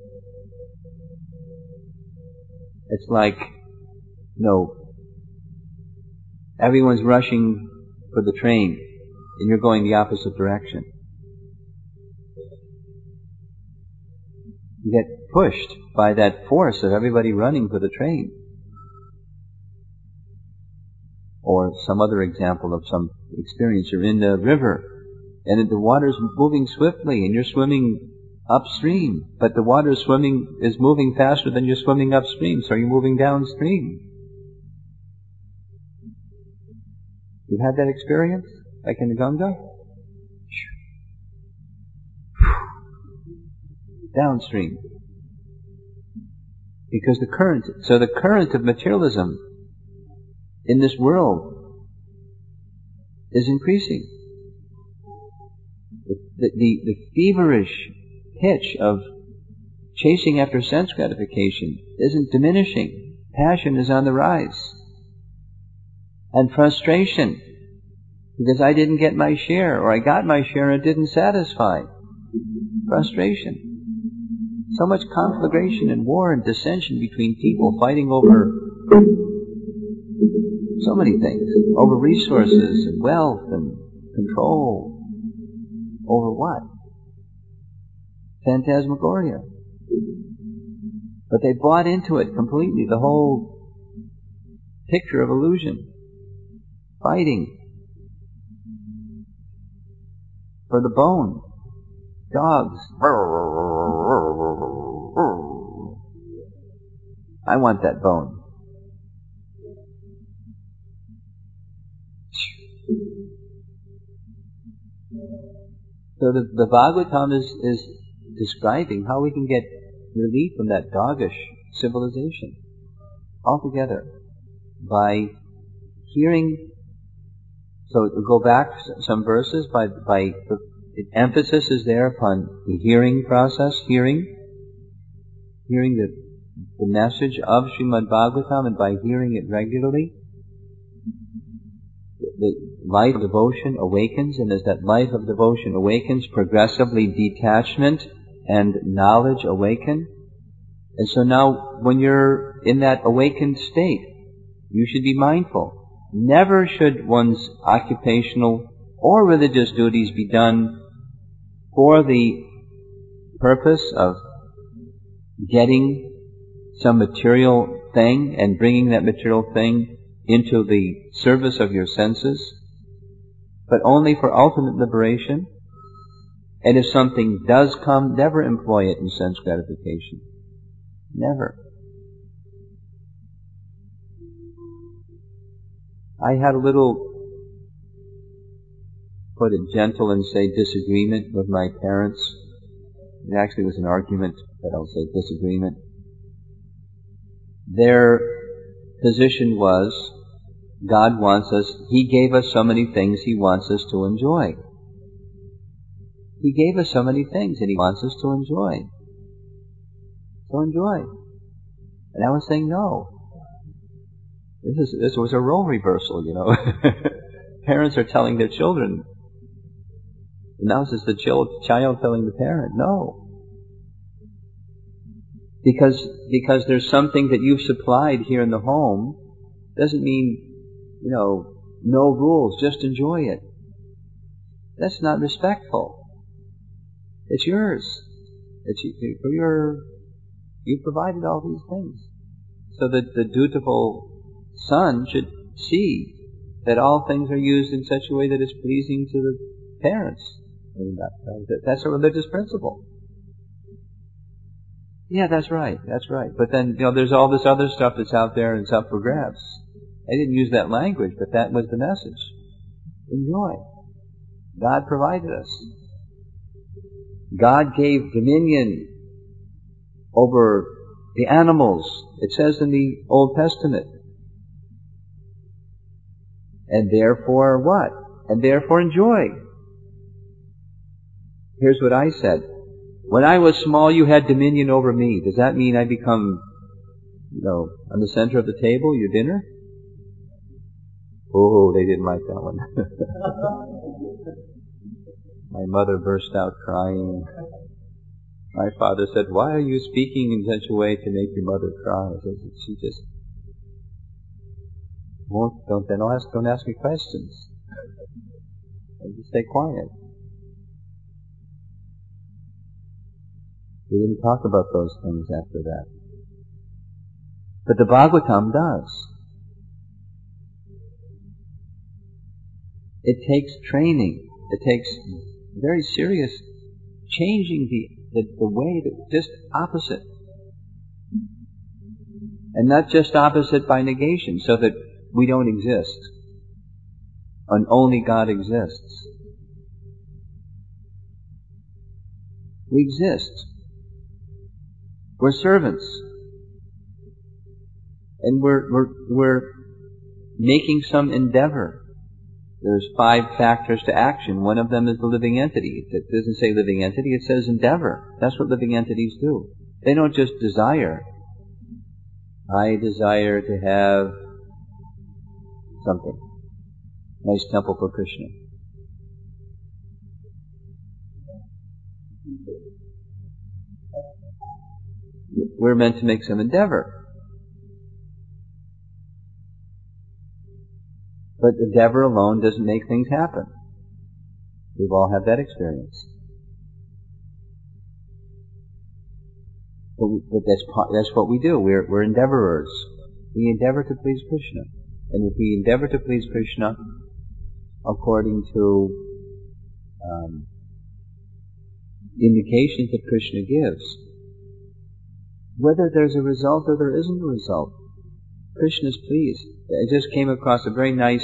It's like, everyone's rushing for the train and you're going the opposite direction. You get pushed by that force of everybody running for the train. Or some other example of some experience. You're in the river and the water's moving swiftly and you're swimming upstream, but the water is moving faster than you're swimming upstream, so you're moving downstream. You've had that experience? Like in the Ganga? Downstream. Because the current of materialism in this world is increasing. The feverish pitch of chasing after sense gratification isn't diminishing. Passion is on the rise. And frustration, because I didn't get my share, or I got my share and it didn't satisfy. Frustration. So much conflagration and war and dissension between people fighting over so many things. Over resources and wealth and control. Over what? Phantasmagoria. But they bought into it completely. The whole picture of illusion. Fighting for the bone. Dogs. I want that bone. So the Bhagavatam is describing how we can get relief from that doggish civilization altogether by hearing. So go back some verses by the emphasis is there upon the hearing process, hearing the message of Srimad Bhagavatam, and by hearing it regularly, the life of devotion awakens, and as that life of devotion awakens, progressively detachment and knowledge awaken. And so now, when you're in that awakened state, you should be mindful. Never should one's occupational or religious duties be done for the purpose of getting some material thing and bringing that material thing into the service of your senses, but only for ultimate liberation. And if something does come, never employ it in sense gratification. Never. I had a little, put it gentle and say, disagreement with my parents. It actually was an argument, but I'll say disagreement. Their position was, God wants us, He gave us so many things He wants us to enjoy. He gave us so many things and He wants us to enjoy. So enjoy. And I was saying, no. This was a role reversal, you know. Parents are telling their children. And now it's the child telling the parent, no. Because there's something that you've supplied here in the home, doesn't mean, no rules, just enjoy it. That's not respectful. It's yours. You provided all these things. So that the dutiful son should see that all things are used in such a way that is pleasing to the parents. That's a religious principle. Yeah, that's right. But then, there's all this other stuff that's out there and it's up for grabs. I didn't use that language, but that was the message. Enjoy. God provided us. God gave dominion over the animals. It says in the Old Testament. And therefore what? And therefore enjoy. Here's what I said. When I was small, you had dominion over me. Does that mean I become, on the center of the table, your dinner? Oh, they didn't like that one. My mother burst out crying. My father said, why are you speaking in such a way to make your mother cry? She just won't, don't ask me questions. And just stay quiet. We didn't talk about those things after that. But the Bhagavatam does. It takes training. It takes very serious changing the way, just opposite. And not just opposite by negation, so that we don't exist. And only God exists. We exist. We're servants. And we're making some endeavor. There's 5 factors to action. One of them is the living entity. It doesn't say living entity, it says endeavor. That's what living entities do. They don't just desire. I desire to have something. Nice temple for Krishna. We're meant to make some endeavor. But endeavor alone doesn't make things happen. We've all had that experience. But that's what we do. We're endeavorers. We endeavor to please Krishna. And if we endeavor to please Krishna according to indications that Krishna gives, whether there's a result or there isn't a result, Krishna's pleased. I just came across a very nice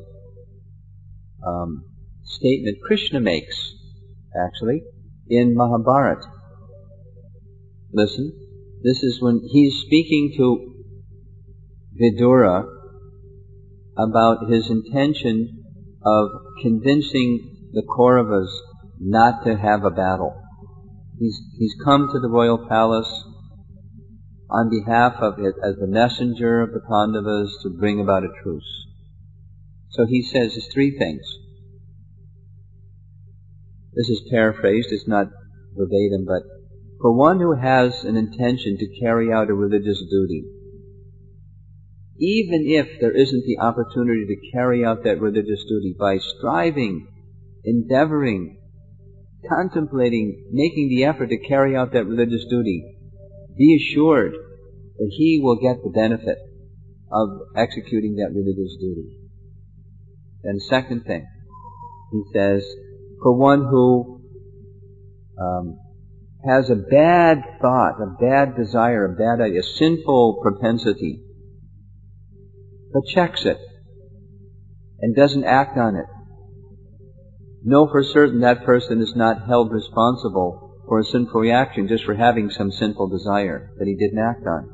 statement Krishna makes, actually, in Mahabharata. Listen, this is when he's speaking to Vidura about his intention of convincing the Kauravas not to have a battle. He's come to the royal palace on behalf of it as the messenger of the Pandavas to bring about a truce. So he says there's three things. This is paraphrased, it's not verbatim, but for one who has an intention to carry out a religious duty, even if there isn't the opportunity to carry out that religious duty, by striving, endeavoring, contemplating, making the effort to carry out that religious duty, be assured that he will get the benefit of executing that religious duty. And second thing, he says, for one who has a bad thought, a bad desire, a bad idea, a sinful propensity, but checks it and doesn't act on it, know for certain that person is not held responsible for a sinful reaction just for having some sinful desire that he didn't act on.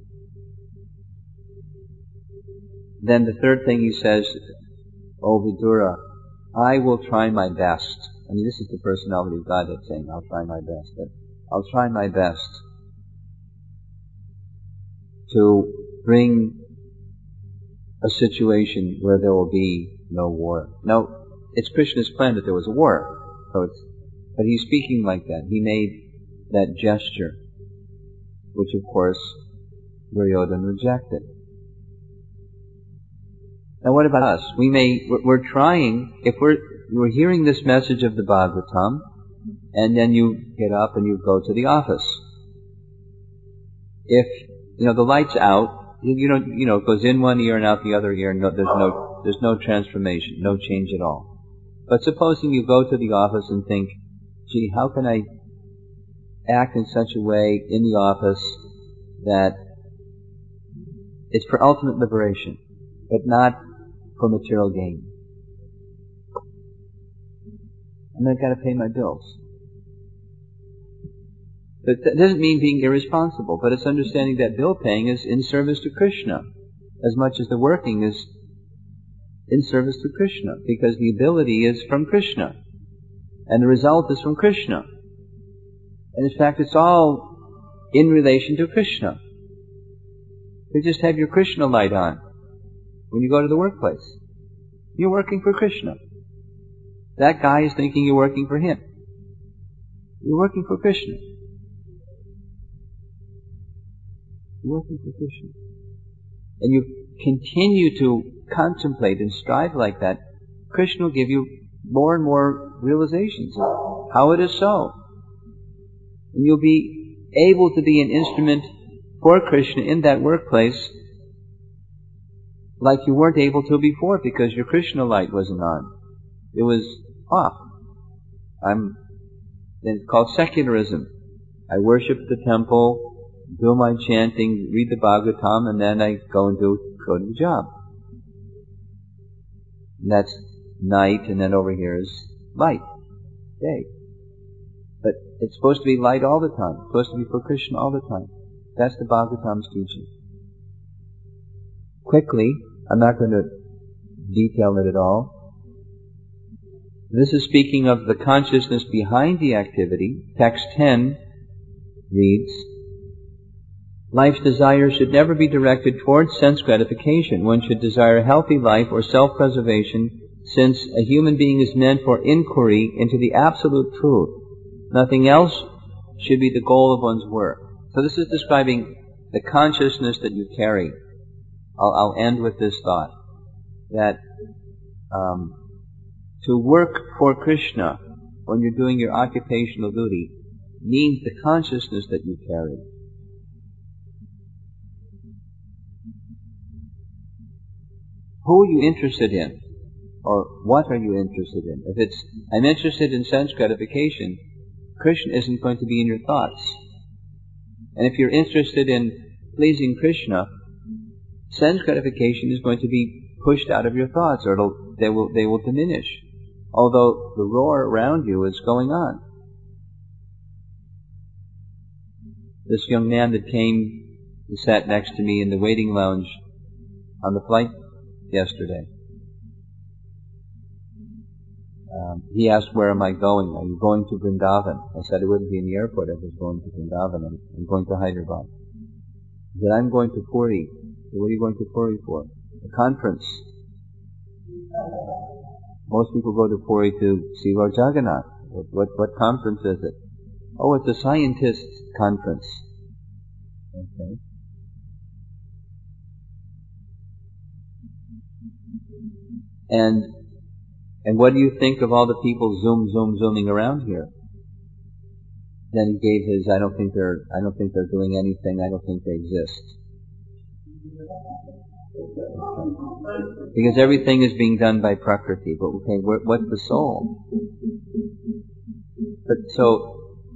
Then the third thing he says, O Vidura, I will try my best. I mean, this is the personality of Godhead saying, I'll try my best. But I'll try my best to bring a situation where there will be no war. Now, it's Krishna's plan that there was a war. But he's speaking like that. He made that gesture, which of course Duryodhana rejected. Now what about us? We're trying, if we're hearing this message of the Bhagavatam, and then you get up and you go to the office. If, the light's out, it goes in one ear and out the other ear, and there's no transformation, no change at all. But supposing you go to the office and think, gee, how can I act in such a way in the office that it's for ultimate liberation, but not for material gain. And I've got to pay my bills. But that doesn't mean being irresponsible, but it's understanding that bill paying is in service to Krishna, as much as the working is in service to Krishna, because the ability is from Krishna, and the result is from Krishna. And in fact, it's all in relation to Krishna. You just have your Krishna light on when you go to the workplace. You're working for Krishna. That guy is thinking you're working for him. You're working for Krishna. You're working for Krishna. And you continue to contemplate and strive like that, Krishna will give you more and more realizations of how it is so. And you'll be able to be an instrument for Krishna in that workplace like you weren't able to before because your Krishna light wasn't on. It was off. It's called secularism. I worship the temple, do my chanting, read the Bhagavatam, and then I go to the job. And that's night, and then over here is light, day. But it's supposed to be light all the time. It's supposed to be for Krishna all the time. That's the Bhagavatam's teaching. Quickly, I'm not going to detail it at all. This is speaking of the consciousness behind the activity. Text 10 reads, life's desire should never be directed towards sense gratification. One should desire a healthy life or self-preservation, since a human being is meant for inquiry into the absolute truth. Nothing else should be the goal of one's work. So this is describing the consciousness that you carry. I'll end with this thought, that to work for Krishna when you're doing your occupational duty means the consciousness that you carry. who are you interested in? Or what are you interested in? If it's, I'm interested in sense gratification, Krishna isn't going to be in your thoughts. And if you're interested in pleasing Krishna, sense gratification is going to be pushed out of your thoughts, or they will diminish, although the roar around you is going on. This young man that came and sat next to me in the waiting lounge on the flight yesterday, he asked, where am I going? Are you going to Vrindavan? I said, it wouldn't be in the airport. I was going to Vrindavan. I'm going to Hyderabad. He said, I'm going to Puri. I said, what are you going to Puri for? A conference. Most people go to Puri to see Lord Jagannath. What conference is it? Oh, it's a scientists' conference. Okay. And what do you think of all the people zooming around here? Then he gave his, I don't think they're doing anything, I don't think they exist. Because everything is being done by Prakriti, but okay, what's the soul? But so,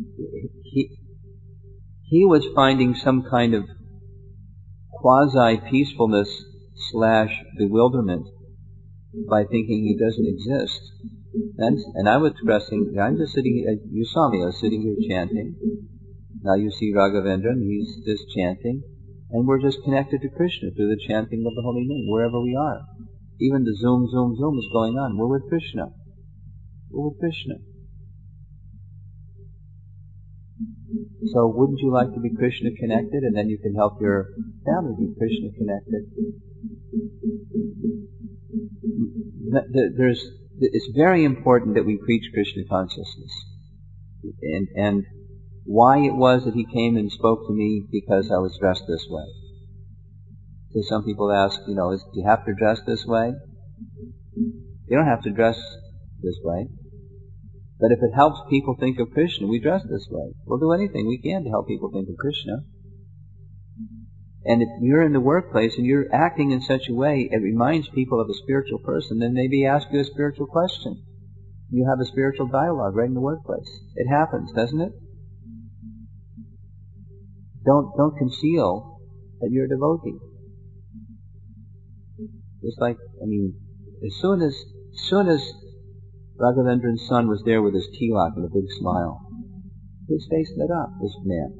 he was finding some kind of quasi-peacefulness / bewilderment by thinking he doesn't exist. And I was expressing, I'm just sitting here, you saw me, I was sitting here chanting. Now you see Raghavendra, and he's just chanting. And we're just connected to Krishna through the chanting of the holy name, wherever we are. Even the zoom is going on. We're with Krishna. We're with Krishna. So wouldn't you like to be Krishna connected, and then you can help your family be Krishna connected? It's very important that we preach Krishna consciousness. And why it was that he came and spoke to me, because I was dressed this way. So some people ask, do you have to dress this way? You don't have to dress this way. But if it helps people think of Krishna, we dress this way. We'll do anything we can to help people think of Krishna. And if you're in the workplace and you're acting in such a way, it reminds people of a spiritual person, then maybe ask you a spiritual question. You have a spiritual dialogue right in the workplace. It happens, doesn't it? Don't conceal that you're a devotee. Just like, as soon as Raghavendran's son was there with his tilak and a big smile, his face lit up, this man.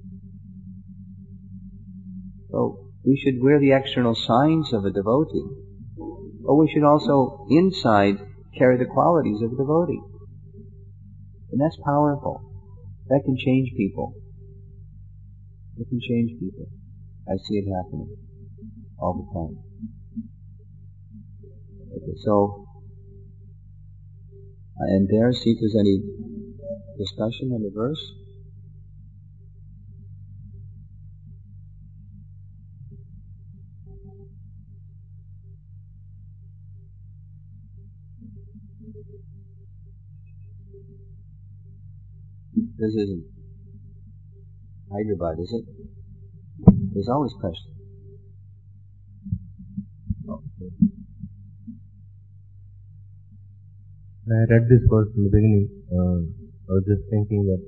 So we should wear the external signs of a devotee, but we should also inside carry the qualities of a devotee. And that's powerful. That can change people. It can change people. I see it happening all the time. Okay, so, and there, see if there's any discussion on the verse. This isn't Hyderabad, is it? There's always questions. Okay. I read this verse in the beginning. I was just thinking that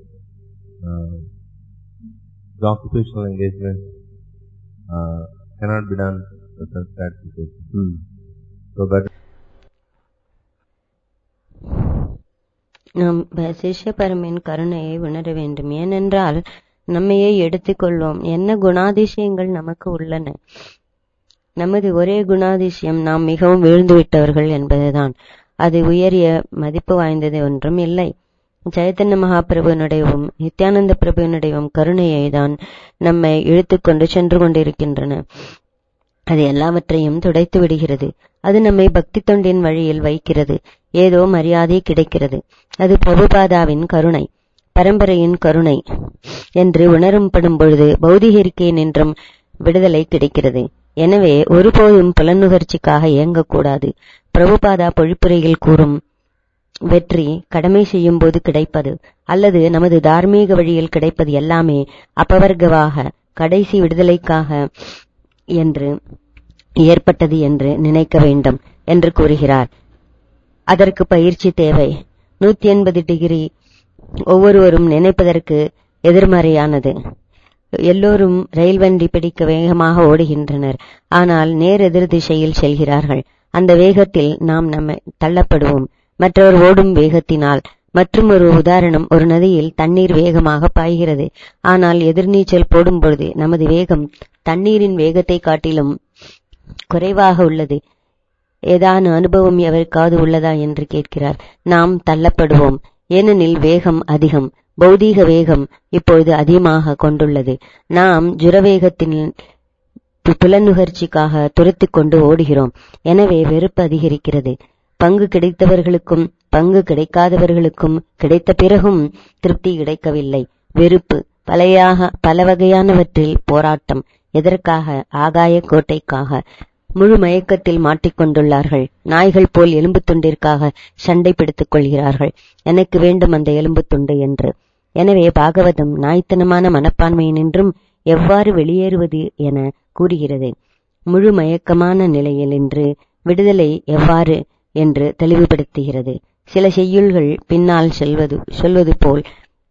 the occupational engagement cannot be done with self-gratification. So that நாம் சிஷ்ய பரமின் கருணையை உணர வேண்டும். ஏனென்றால் நம்மையே எடுத்துக்கொள்வோம். என்ன குணாதிசயங்கள் நமக்கு உள்ளன? நமது ஒரே குணாதிசயம் நாம் மிகவும் வீழ்ந்துவிட்டவர்கள் என்பதுதான். அது உயரிய மதிப்பு வாய்ந்தது ஒன்றும் இல்லை. சைத்தன்ய மகாபிரபுவினுடையவும் நித்யானந்த பிரபுவினுடையவும் கருணையை தான் நம்மை இழுத்துக்கொண்டு சென்று கொண்டிருக்கின்றன. அது எல்லாவற்றையும் துடைத்து விடுகிறது. அது நம்மை பக்தி தொண்டின் வழியில் வைக்கிறது. ஏதோ மரியாதை கிடைக்கிறது. அது பிரபுபாதாவின் கருணை, பரம்பரையின் கருணை என்று உணரப்படும் பொழுது பௌதிக இருக்கை நின்றும் விடுதலை கிடைக்கிறது. எனவே ஒருபோதும் புலனுகர்ச்சிக்காக இயங்கக்கூடாது. பிரபுபாதா பொழிப்புரையில் கூறும் வெற்றி கடமை செய்யும் போது கிடைப்பது அல்லது நமது தார்மீக வழியில் கிடைப்பது எல்லாமே அபவர்க்கவாக கடைசி விடுதலைக்காக என்று ஏற்பட்டது என்று நினைக்க வேண்டும் என்று கூறுகிறார். அதற்கு பயிற்சி தேவை. 180 டிகிரி ஒவ்வொருவரும் நினைப்பதற்கு எதிர்மறையானது. எல்லோரும் ரயில் வண்டி பிடிக்க வேகமாக ஓடுகின்றனர். ஆனால் நேரெதிர் திசையில் செல்கிறார்கள். அந்த வேகத்தில் நாம் நம்மை தள்ளப்படுவோம். மற்றவர் ஓடும் வேகத்தினால். மற்றும் ஒரு உதாரணம், ஒரு நதியில் தண்ணீர் வேகமாக பாய்கிறது. ஆனால் எதிர்நீச்சல் போடும்பொழுது நமது வேகம் தண்ணீரின் வேகத்தை காட்டிலும் குறைவாக உள்ளது. ஏதான அனுபவம் எவருக்காவது உள்ளதா என்று கேட்கிறார். நாம் தள்ளப்படுவோம். ஏனெனில் வேகம் அதிகம். பௌதீக வேகம் இப்பொழுது அதிகமாக கொண்டுள்ளது. நாம் ஜுரவேகத்தின் புலனுகர்ச்சிக்காக துரத்திக் கொண்டு ஓடுகிறோம். எனவே வெறுப்பு அதிகரிக்கிறது. பங்கு கிடைத்தவர்களுக்கும் பங்கு கிடைக்காதவர்களுக்கும் கிடைத்த பிறகும் திருப்தி கிடைக்கவில்லை. வெறுப்பு, பல வகையானவற்றில் போராட்டம். எதற்காக? ஆகாய கோட்டைக்காக. முழு மயக்கத்தில் மாட்டிக்கொண்டுள்ளார்கள். நாய்கள் போல் எலும்பு துண்டிற்காக சண்டை பிடித்துக் கொள்கிறார்கள். எனக்கு வேண்டும் அந்த எலும்பு துண்டு என்று. எனவே பாகவதம் நாய்த்தனமான மனப்பான்மையினின்றும் எவ்வாறு வெளியேறுவது என கூறுகிறது. முழு மயக்கமான நிலையில் இன்று விடுதலை எவ்வாறு என்று தெளிவுபடுத்துகிறது. சில செய்யுள்கள் பின்னால் சொல்வது போல்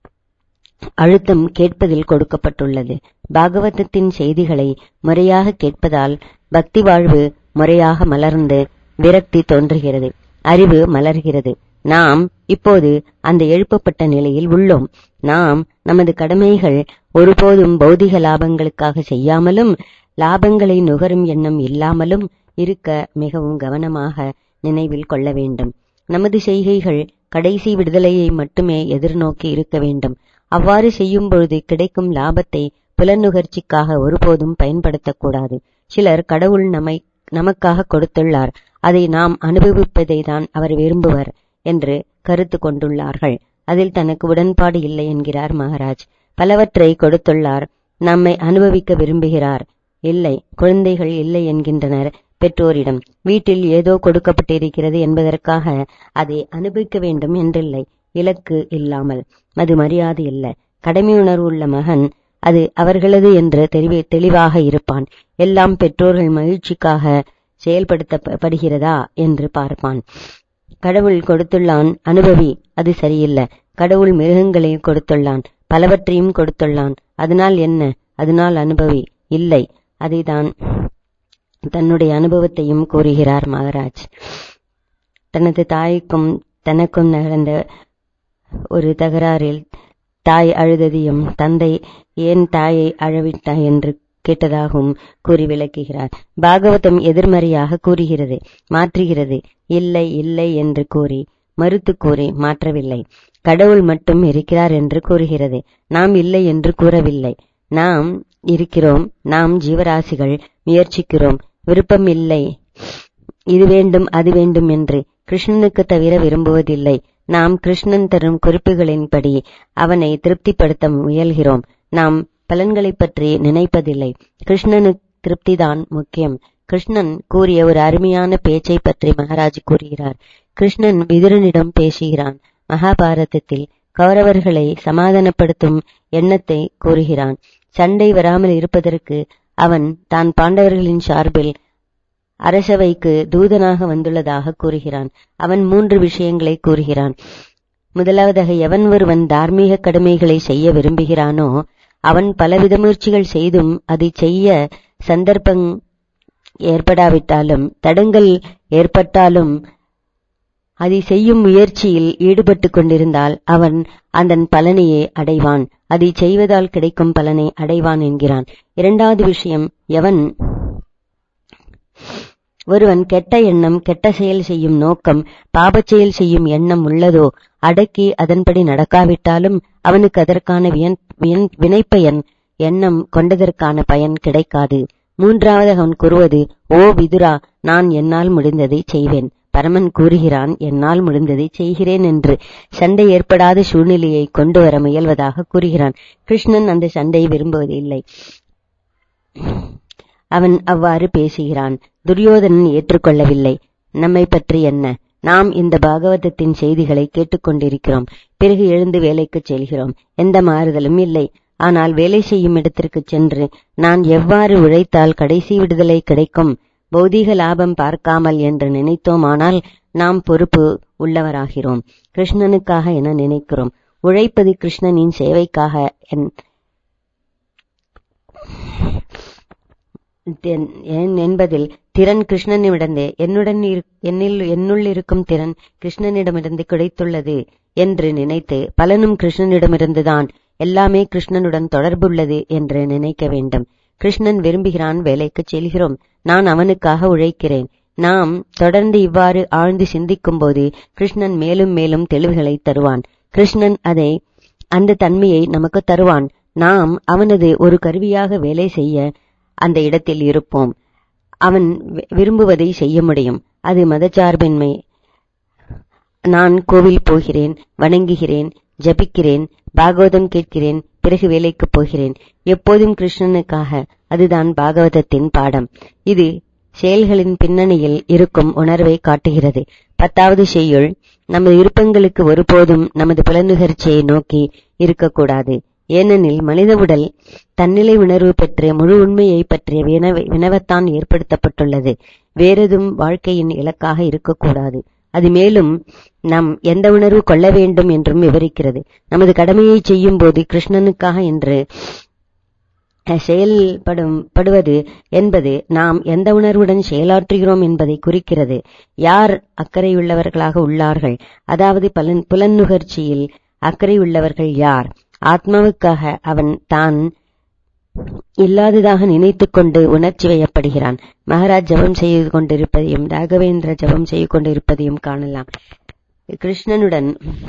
அழுத்தம் கேட்பதில் கொடுக்கப்பட்டுள்ளது. பாகவதத்தின் செய்திகளை முறையாக கேட்பதால் பக்தி வாழ்வு முறையாக மலர்ந்து விரக்தி தோன்றுகிறது, அறிவு மலர்கிறது. நாம் இப்போது அந்த எழுப்பப்பட்ட நிலையில் உள்ளோம். நாம் நமது கடமைகள் ஒருபோதும் பௌதிக லாபங்களுக்காக செய்யாமலும் லாபங்களை நுகரும் எண்ணம் இல்லாமலும் இருக்க மிகவும் கவனமாக நினைவில் கொள்ள வேண்டும். நமது செய்கைகள் கடைசி விடுதலையை மட்டுமே எதிர்நோக்கி இருக்க வேண்டும். அவ்வாறு செய்யும் பொழுது கிடைக்கும் லாபத்தை புலனுகர்ச்சிக்காக ஒருபோதும் பயன்படுத்தக்கூடாது. சிலர் கடவுள் நமக்காக கொடுத்துள்ளார், அதை நாம் அனுபவிப்பதை தான் அவர் விரும்புவர் என்று கருத்து கொண்டுள்ளார்கள். அதில் தனக்கு உடன்பாடு இல்லை என்கிறார் மகாராஜ். பலவற்றை கொடுத்துள்ளார், நம்மை அனுபவிக்க விரும்புகிறார். இல்லை, குழந்தைகள் இல்லை என்கின்றனர் பெற்றோரிடம். வீட்டில் ஏதோ கொடுக்கப்பட்டிருக்கிறது என்பதற்காக அதை அனுபவிக்க வேண்டும் என்றில்லை. இலக்கு இல்லாமல் அது மரியாதை இல்ல. கடமை உணர்வு உள்ள மகன் அது அவர்களது என்று தெளிவாக இருப்பான். எல்லாம் பெற்றோர்கள் மகிழ்ச்சிக்காக செயல்படுத்தப்படுகிறதா என்று பார்ப்பான். கடவுள் கொடுத்துள்ளான், அனுபவி, அது சரியில்லை. கடவுள் மிருகங்களை கொடுத்துள்ளான், பலவற்றையும் கொடுத்துள்ளான், அதனால் என்ன? அதனால் அனுபவி. இல்லை, அதைதான் தன்னுடைய அனுபவத்தையும் கூறுகிறார் மகாராஜ். தனது தாய்க்கும் தனக்கும் நடந்த ஒரு தகராறில் தாய் அழுததையும் தந்தை ஏன் தாயை அழவிட்டாய் என்று கேட்டதாகவும் கூறி விளக்குகிறார். பாகவதம் எதிர்மறையாக கூறுகிறது, மாற்றுகிறது. இல்லை இல்லை என்று கூறி மறுத்து கூறி மாற்றவில்லை. கடவுள் மட்டும் இருக்கிறார் என்று கூறுகிறது. நாம் இல்லை என்று கூறவில்லை. நாம் இருக்கிறோம். நாம் ஜீவராசிகள் முயற்சிக்கிறோம். விருப்பம் இல்லை, இது வேண்டும் அது வேண்டும் என்று கிருஷ்ணனுக்கு தவிர விரும்புவதில்லை. நாம் கிருஷ்ணன் தரும் குறிப்புகளின்படி அவனை திருப்திப்படுத்த முயல்கிறோம். நாம் பலன்களை பற்றி நினைப்பதில்லை. கிருஷ்ணனுக்கு திருப்திதான் முக்கியம். கிருஷ்ணன் கூறிய ஒரு அருமையான பேச்சை பற்றி மகாராஜ் கூறுகிறார். கிருஷ்ணன் விதுரனிடம் பேசுகிறான். மகாபாரதத்தில் கௌரவர்களை சமாதானப்படுத்தும் எண்ணத்தை கூறுகிறான். சண்டை வராமல் இருப்பதற்கு அவன் தான் பாண்டவர்களின் சார்பில் அரசவைக்கு தூதனாக வந்துள்ளதாக கூறுகிறான். அவன் 3 விஷயங்களை கூறுகிறான். முதலாவதாக, எவன் ஒருவன் தார்மீக கடமைகளை செய்ய விரும்புகிறானோ அவன் பலவித முயற்சிகள் செய்தும் அதை செய்ய சந்தர்ப்பம் ஏற்படாவிட்டாலும் தடங்கள் ஏற்பட்டாலும் அதை செய்யும் முயற்சியில் ஈடுபட்டு கொண்டிருந்தால் அவன் அதன் பலனையே அடைவான். அதை செய்வதால் கிடைக்கும் பலனை அடைவான் என்கிறான். இரண்டாவது விஷயம், ஒருவன் கெட்ட எண்ணம், கெட்ட செயல் செய்யும் நோக்கம், பாபச் செயல் செய்யும் எண்ணம் உள்ளதோ அடக்கி அதன்படி நடக்காவிட்டாலும் அவனுக்கு அதற்கான வினைப்பயன் எண்ணம் கொண்டதற்கான பயன் கிடைக்காது. மூன்றாவது அவன் கூறுவது, ஓ விதுரா, நான் என்னால் முடிந்ததை செய்வேன். பரமன் கூறுகிறான், என்னால் முடிந்ததை செய்கிறேன் என்று. சண்டை ஏற்படாத சூழ்நிலையை கொண்டு வர முயல்வதாக கூறுகிறான். கிருஷ்ணன் அந்த சண்டையை விரும்புவதில்லை. அவன் அவ்வாறு பேசுகிறான். துரியோதனன் ஏற்றுக்கொள்ளவில்லை. நம்மை பற்றி என்ன? நாம் இந்த பாகவதத்தின் செய்திகளை கேட்டுக்கொண்டிருக்கிறோம். பிறகு எழுந்து வேலைக்கு செல்கிறோம். எந்த மாறுதலும் இல்லை. ஆனால் வேலை செய்யும் இடத்திற்கு சென்று நான் எவ்வாறு உழைத்தால் கடைசி விடுதலை கிடைக்கும், பௌதீக லாபம் பார்க்காமல் என்று நினைத்தோமானால் நாம் பொறுப்பு உள்ளவராகிறோம். கிருஷ்ணனுக்காக என நினைக்கிறோம். உழைப்பது கிருஷ்ணனின் சேவைக்காக என்பதில் திறன் கிருஷ்ணனிடந்தே என்னுள் இருக்கும் திறன் கிருஷ்ணனிடமிருந்து கிடைத்துள்ளது என்று நினைத்து பலனும் கிருஷ்ணனிடமிருந்துதான், எல்லாமே கிருஷ்ணனுடன் தொடர்புள்ளது என்று நினைக்க வேண்டும். கிருஷ்ணன் விரும்புகிறான், வேலைக்கு செல்கிறோம், நான் அவனுக்காக உழைக்கிறேன். நாம் தொடர்ந்து இவ்வாறு ஆழ்ந்து சிந்திக்கும் போது கிருஷ்ணன் மேலும் மேலும் தெளிவுகளை தருவான். கிருஷ்ணன் அந்த தன்மையை நமக்கு தருவான். நாம் அவனது ஒரு கருவியாக வேலை செய்ய அந்த இடத்தில் இருப்போம். அவன் விரும்புவதை செய்ய முடியும். அது மதச்சார்பின்மை. நான் கோவில் போகிறேன், வணங்குகிறேன், ஜபிக்கிறேன், பாகவதம் கேட்கிறேன், பிறகு வேலைக்கு போகிறேன், எப்போதும் கிருஷ்ணனுக்காக. அதுதான் பாகவதத்தின் பாடம். இது செயல்களின் பின்னணியில் இருக்கும் உணர்வை காட்டுகிறது. 10வது செய்யுள், நமது விருப்பங்களுக்கு ஒருபோதும் நமது புலனுகர்ச்சியை நோக்கி இருக்கக்கூடாது. ஏனெனில் மனித உடல் தன்னிலை உணர்வு பெற்ற முழு உண்மையை பற்றிய வினவத்தான் ஏற்படுத்தப்பட்டுள்ளது. வேறெதும் வாழ்க்கையின் இலக்காக இருக்கக்கூடாது. அது மேலும் நாம் எந்த உணர்வு கொள்ள வேண்டும் என்றும் விவரிக்கிறது. நமது கடமையை செய்யும் போது கிருஷ்ணனுக்காக என்று செயல்படுவது என்பது நாம் எந்த உணர்வுடன் செயலாற்றுகிறோம் என்பதை குறிக்கிறது. யார் அக்கறையுள்ளவர்களாக உள்ளார்கள், அதாவது புலனுகர்ச்சியில் அக்கறையுள்ளவர்கள் யார்? ஆத்மாவுக்காக அவன் தான் இல்லாததாக நினைத்துக் கொண்டு உணர்ச்சி வயப்படுகிறான். மகாராஜ் ஜபம் செய்து கொண்டிருப்பதையும் ராகவேந்திர ஜபம் செய்து கொண்டிருப்பதையும் காணலாம். கிருஷ்ணனுடன்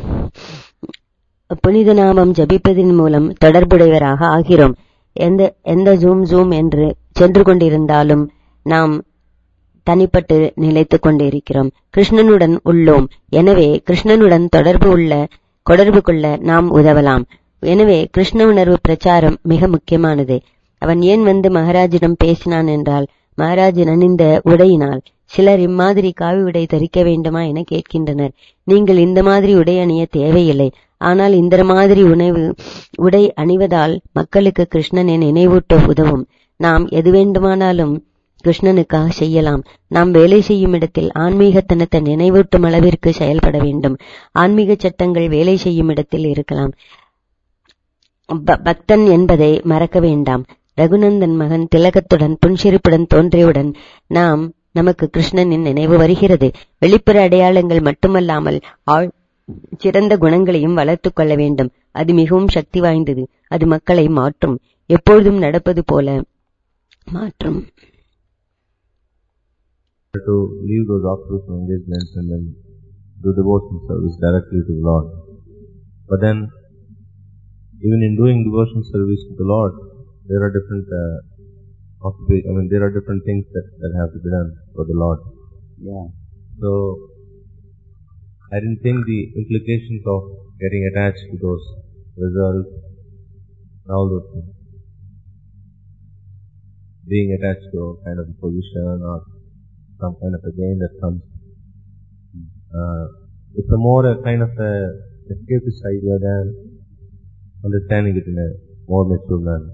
புனித நாமம் ஜபிப்பதன் மூலம் தொடர்புடையவராக ஆகிறோம். எந்த ஜூம் என்று சென்று கொண்டிருந்தாலும் நாம் தனிப்பட்டு நிலைத்துக் கொண்டிருக்கிறோம். கிருஷ்ணனுடன் உள்ளோம். எனவே கிருஷ்ணனுடன் தொடர்பு கொள்ள நாம் உதவலாம். எனவே கிருஷ்ண உணர்வு பிரச்சாரம் மிக முக்கியமானது. அவன் ஏன் வந்து மகாராஜிடம் பேசினான் என்றால், மகாராஜ் அணிந்த உடையினால். சிலர் இம்மாதிரி காவி உடை தரிக்க வேண்டுமா என கேட்கின்றனர். நீங்கள் இந்த மாதிரி உடை அணிய தேவையில்லை. ஆனால் இந்த மாதிரி உடை அணிவதால் மக்களுக்கு கிருஷ்ணனை நினைவூட்ட உதவும். நாம் எது வேண்டுமானாலும் கிருஷ்ணனுக்காக செய்யலாம். நாம் வேலை செய்யும் இடத்தில் ஆன்மீகத்தனத்தை நினைவூட்டும் அளவிற்கு செயல்பட வேண்டும். ஆன்மீக சட்டங்கள் வேலை செய்யும் இடத்தில் இருக்கலாம். பக்தன் என்பதை மறக்க வேண்டாம். ரகுநந்தன் மகன் திலகத்துடன் புன்சிரிப்புடன் தோன்றியவுடன் நமக்கு கிருஷ்ணனின் நினைவு வருகிறது. வெளிப்புற அடையாளங்கள் மட்டுமல்லாமல் சிறந்த குணங்களையும் வளர்த்துக் கொள்ள வேண்டும். அது மிகவும் சக்தி வாய்ந்தது. அது மக்களை மாற்றும். எப்பொழுதும் நடப்பது போல மாற்றும். To leave those occupational engagements and then do devotion service directly to the Lord. But then, even in doing devotion service to the Lord, there are different there are different things that have to be done for the Lord. Yeah. So, I didn't think the implications of getting attached to those results, all those things. Being attached to a kind of a position or some kind of a gain that comes. It's a kind of a escapist idea than understanding it in a more mature manner.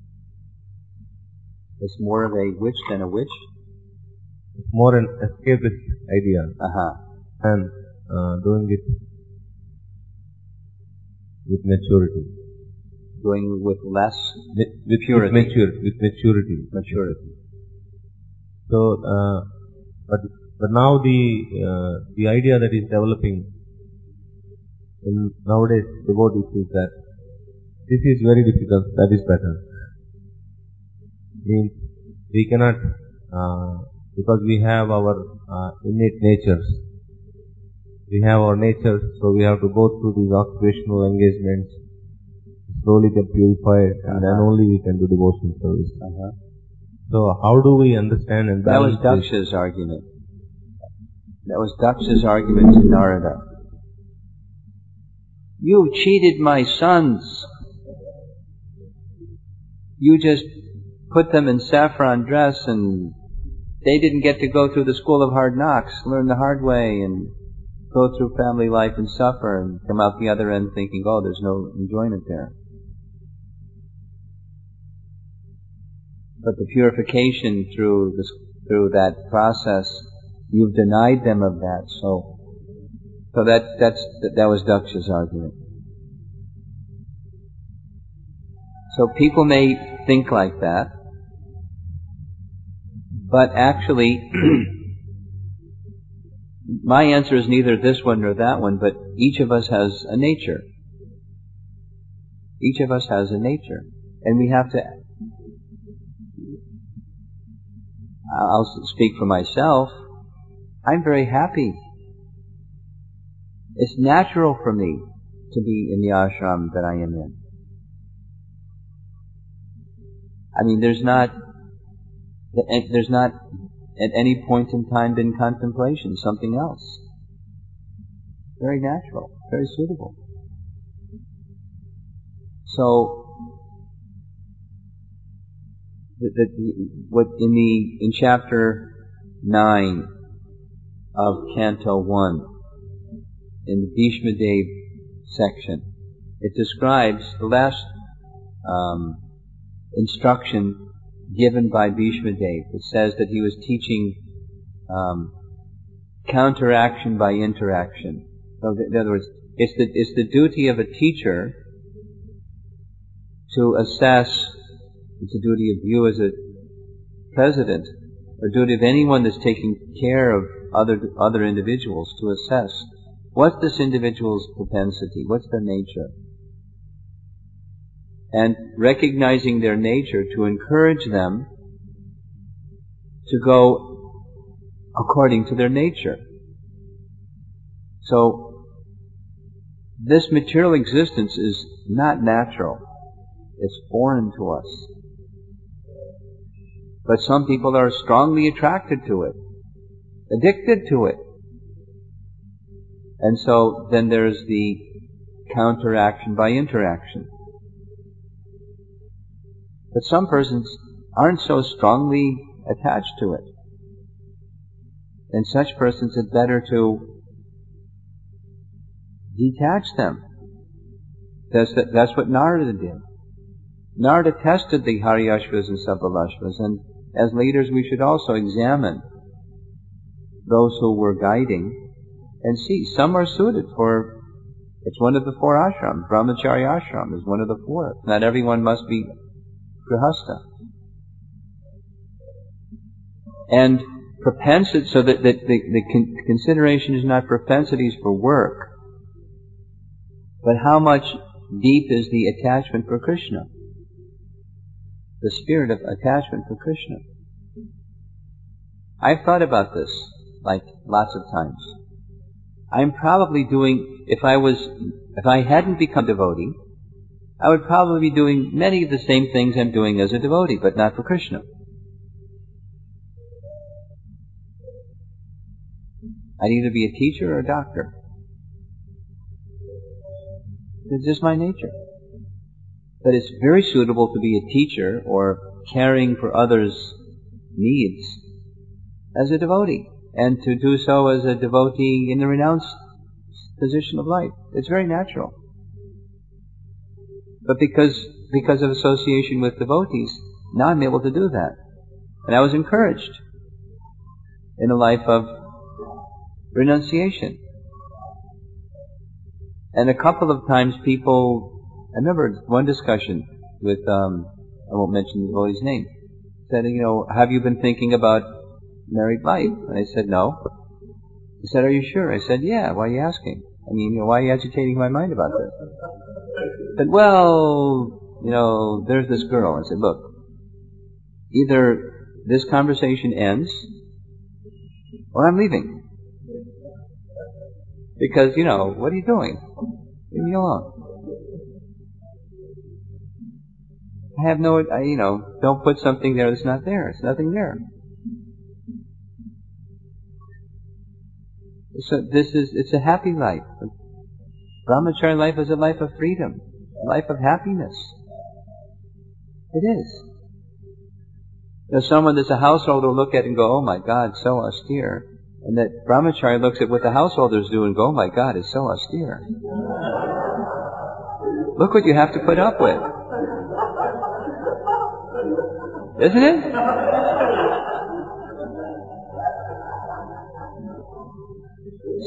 It's more of a which than a which? It's more an escapist idea. And doing it with maturity. Doing with less purity. With maturity. Maturity. So, but now the idea that is developing in nowadays devotees is that this is very difficult, that is better. Means we cannot, because we have our innate natures. We have our natures, so we have to go through these occupational engagements, slowly get purified, and then only we can do devotional service. So how do we understand and balance? That was Daksha's argument. That was Daksha's argument to Narada. You've cheated my sons. You just put them in saffron dress and they didn't get to go through the school of hard knocks, learn the hard way and go through family life and suffer and come out the other end thinking, oh, there's no enjoyment there. But the purification through through that process, you've denied them of that. So that was Daksha's argument. So people may think like that, but actually, my answer is neither this one nor that one, but each of us has a nature. Each of us has a nature. And we have to, I'll speak for myself, I'm very happy. It's natural for me to be in the ashram that I am in. I mean, there's not at any point in time been contemplation, something else. Very natural, very suitable. So, in chapter 9 of Canto 1, in the Bhishma Dev section, it describes the last instruction given by Bhishma Dev. It says that he was teaching counteraction by interaction. So in other words, it's the duty of a teacher to assess, it's a duty of you as a president, or duty of anyone that's taking care of other individuals, to assess what's this individual's propensity, what's their nature, and recognizing their nature, to encourage them to go according to their nature. So this material existence is not natural. It's foreign to us. But some people are strongly attracted to it, addicted to it. And so then there's the counteraction by interaction. But some persons aren't so strongly attached to it. In such persons, it's better to detach them. That's what Narada did. Narada tested the Haryashvas and Sabalashvas, and as leaders we should also examine those who were guiding and see. Some are suited for, it's one of the 4 ashrams. Brahmacharya ashram is one of the 4. Not everyone must be Grihastha. And propensity, so that the consideration is not propensities for work, but how much deep is the attachment for Krishna, the spirit of attachment for Krishna. I've thought about this, like, lots of times. I'm probably doing, if I hadn't become devotee, I would probably be doing many of the same things I'm doing as a devotee, but not for Krishna. I'd either be a teacher or a doctor. It's just my nature. But it's very suitable to be a teacher or caring for others' needs as a devotee, and to do so as a devotee in the renounced position of life. It's very natural. But because of association with devotees, now I'm able to do that. And I was encouraged in a life of renunciation. And a couple of times I remember one discussion with, I won't mention the devotee's name, said, have you been thinking about married life? And I said, no. He said, are you sure? I said, yeah. Why are you asking? I mean, why are you agitating my mind about this? He said, well, there's this girl. I said, look, either this conversation ends or I'm leaving. Because, what are you doing? Leave me alone. I have don't put something there that's not there. It's nothing there. So it's a happy life. Brahmacharya life is a life of freedom, a life of happiness. It is. There's someone that's a householder will look at it and go, oh my God, so austere. And that Brahmacharya looks at what the householders do and go, oh my God, it's so austere. Look what you have to put up with. Isn't it?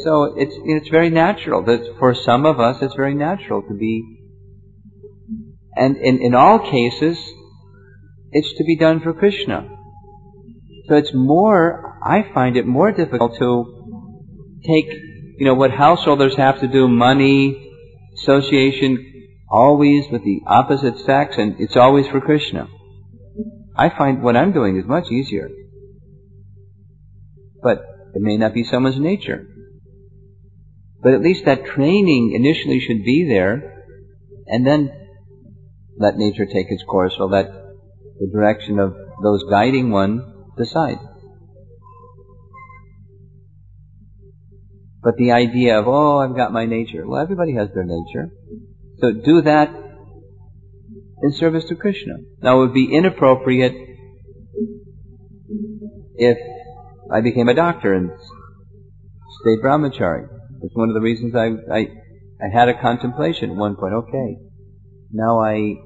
So it's very natural. That for some of us, it's very natural to be. And in all cases, it's to be done for Krishna. So I find it more difficult to take, what householders have to do, money, association, always with the opposite sex, and it's always for Krishna. I find what I'm doing is much easier. But it may not be someone's nature. But at least that training initially should be there, and then let nature take its course, or let the direction of those guiding one decide. But the idea of, I've got my nature. Well, everybody has their nature. So do that in service to Krishna. Now, it would be inappropriate if I became a doctor and stayed brahmachari. It's one of the reasons I had a contemplation at one point. Okay, now I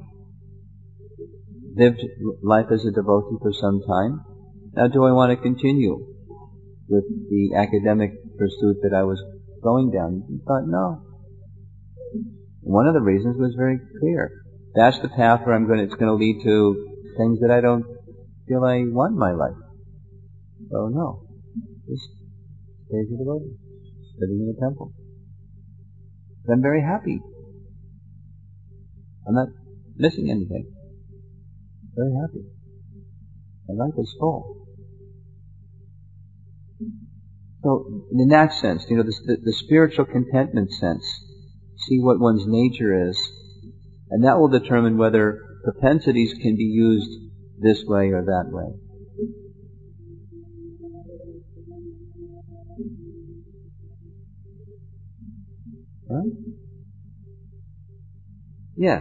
lived life as a devotee for some time. Now do I want to continue with the academic pursuit that I was going down? I thought, no. One of the reasons was very clear. That's the path where it's going to lead to things that I don't feel I want in my life. So no. Just stay as a devotee, living in a temple. But I'm very happy. I'm not missing anything. Very happy. My life is full. So, in that sense, the spiritual contentment sense, see what one's nature is, and that will determine whether propensities can be used this way or that way. Right? Yes.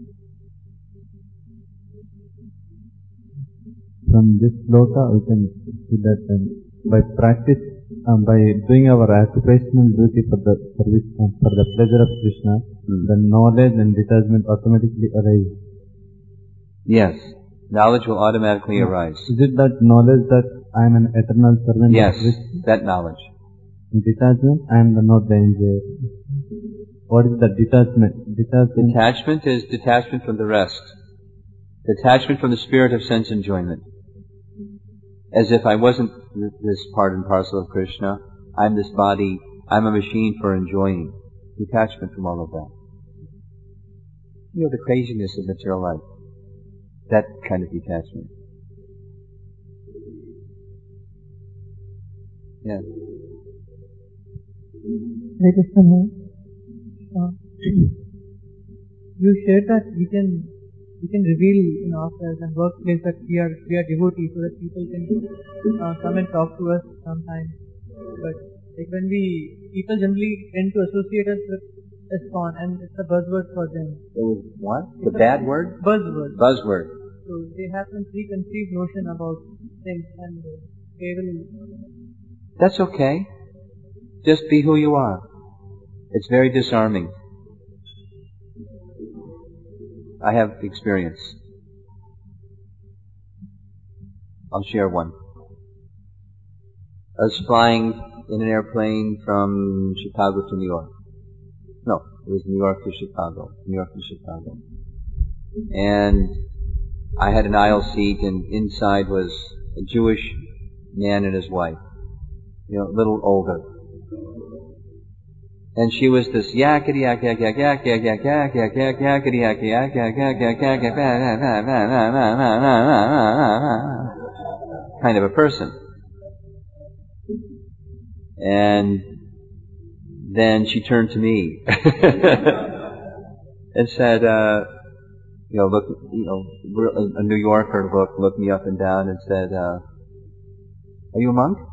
From this sloka, we can see that by practice, by doing our occupational duty for the service for the pleasure of Krishna, the knowledge and detachment automatically arise. Yes, knowledge will automatically arise. Is it that knowledge that I am an eternal servant yes, of Krishna? That knowledge. Detachment, I am not the enjoyer. What is the detachment? Detachment is detachment from the rest. Detachment from the spirit of sense enjoyment. As if I wasn't this part and parcel of Krishna. I'm this body. I'm a machine for enjoying. Detachment from all of that. The craziness of material life. That kind of detachment. Yeah. You shared that we can reveal in ourselves and workplace that we are devotees, so that people can come and talk to us sometimes. But when people generally tend to associate us with ISKCON, and it's a buzzword for them. It was what? The bad word? Buzzword. Buzzword. So they have some preconceived notion about things, and they will. That's okay. Just be who you are. It's very disarming. I have experience. I'll share one. I was flying in an airplane from Chicago to New York. No, it was New York to Chicago. New York to Chicago. And I had an aisle seat, and inside was a Jewish man and his wife. A little older. And she was this yakety yak yak yak yak yak yak yak yak yak yakety yak yak yak yak yak yak yak kind of a person. And then she turned to me and said, look, a New Yorker looked me up and down and said, are you a monk?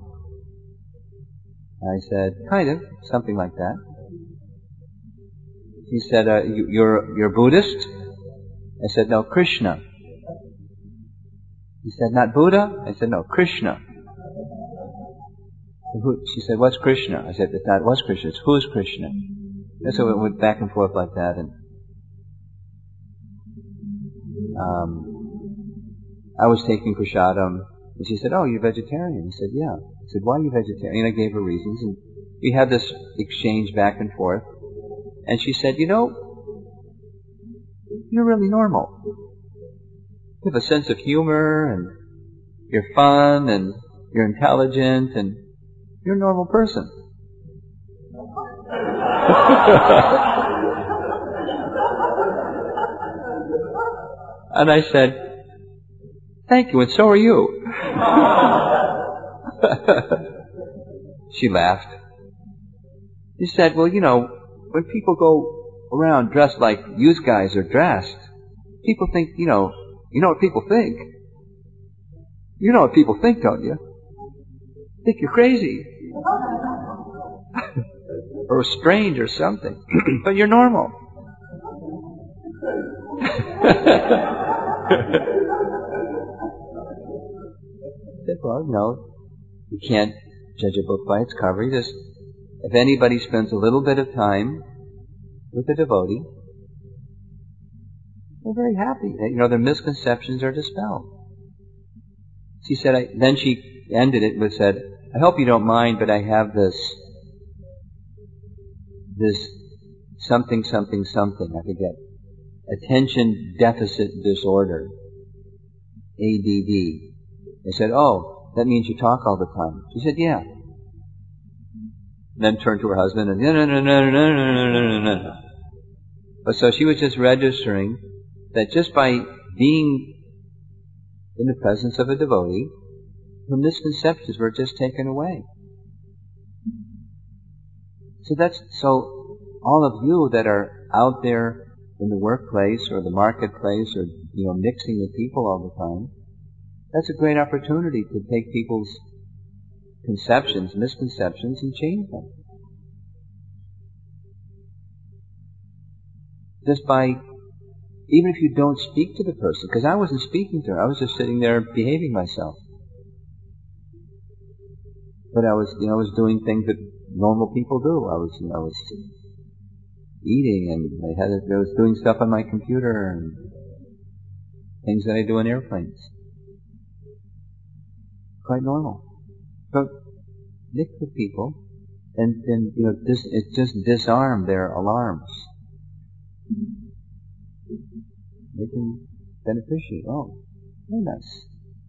I said, kind of, something like that. He said, you're Buddhist? I said, no, Krishna. He said, not Buddha? I said, no, Krishna. She said, what's Krishna? I said, it's not what's Krishna, it's who's Krishna. And so it went back and forth like that, and I was taking prasadam, and she said, oh, you're vegetarian? I said, yeah. I said, why are you vegetarian? And I gave her reasons, and we had this exchange back and forth, and she said, you're really normal. You have a sense of humor, and you're fun, and you're intelligent, and you're a normal person. And I said, thank you, and so are you. She laughed. She said, well, when people go around dressed like you guys are dressed, people think, you know what people think. You know what people think, don't you? Think you're crazy. Or strange or something. But you're normal. I said, well, you can't judge a book by its cover. You just, if anybody spends a little bit of time with a devotee, they're very happy. Their misconceptions are dispelled. She said, then she ended it with said, I hope you don't mind, but I have this something, I forget, attention deficit disorder, ADD. They said, oh, that means you talk all the time. She said, yeah. And then turned to her husband and, no. But so she was just registering that just by being in the presence of a devotee, the misconceptions were just taken away. So all of you that are out there in the workplace or the marketplace or, mixing with people all the time, that's a great opportunity to take people's conceptions, misconceptions, and change them. Just by, even if you don't speak to the person, because I wasn't speaking to her, I was just sitting there behaving myself. But I was doing things that normal people do. I was eating, and I was doing stuff on my computer, and things that I do in airplanes. Quite normal. But mix with people, and it just disarm their alarms. Make them beneficiary. Oh, very nice.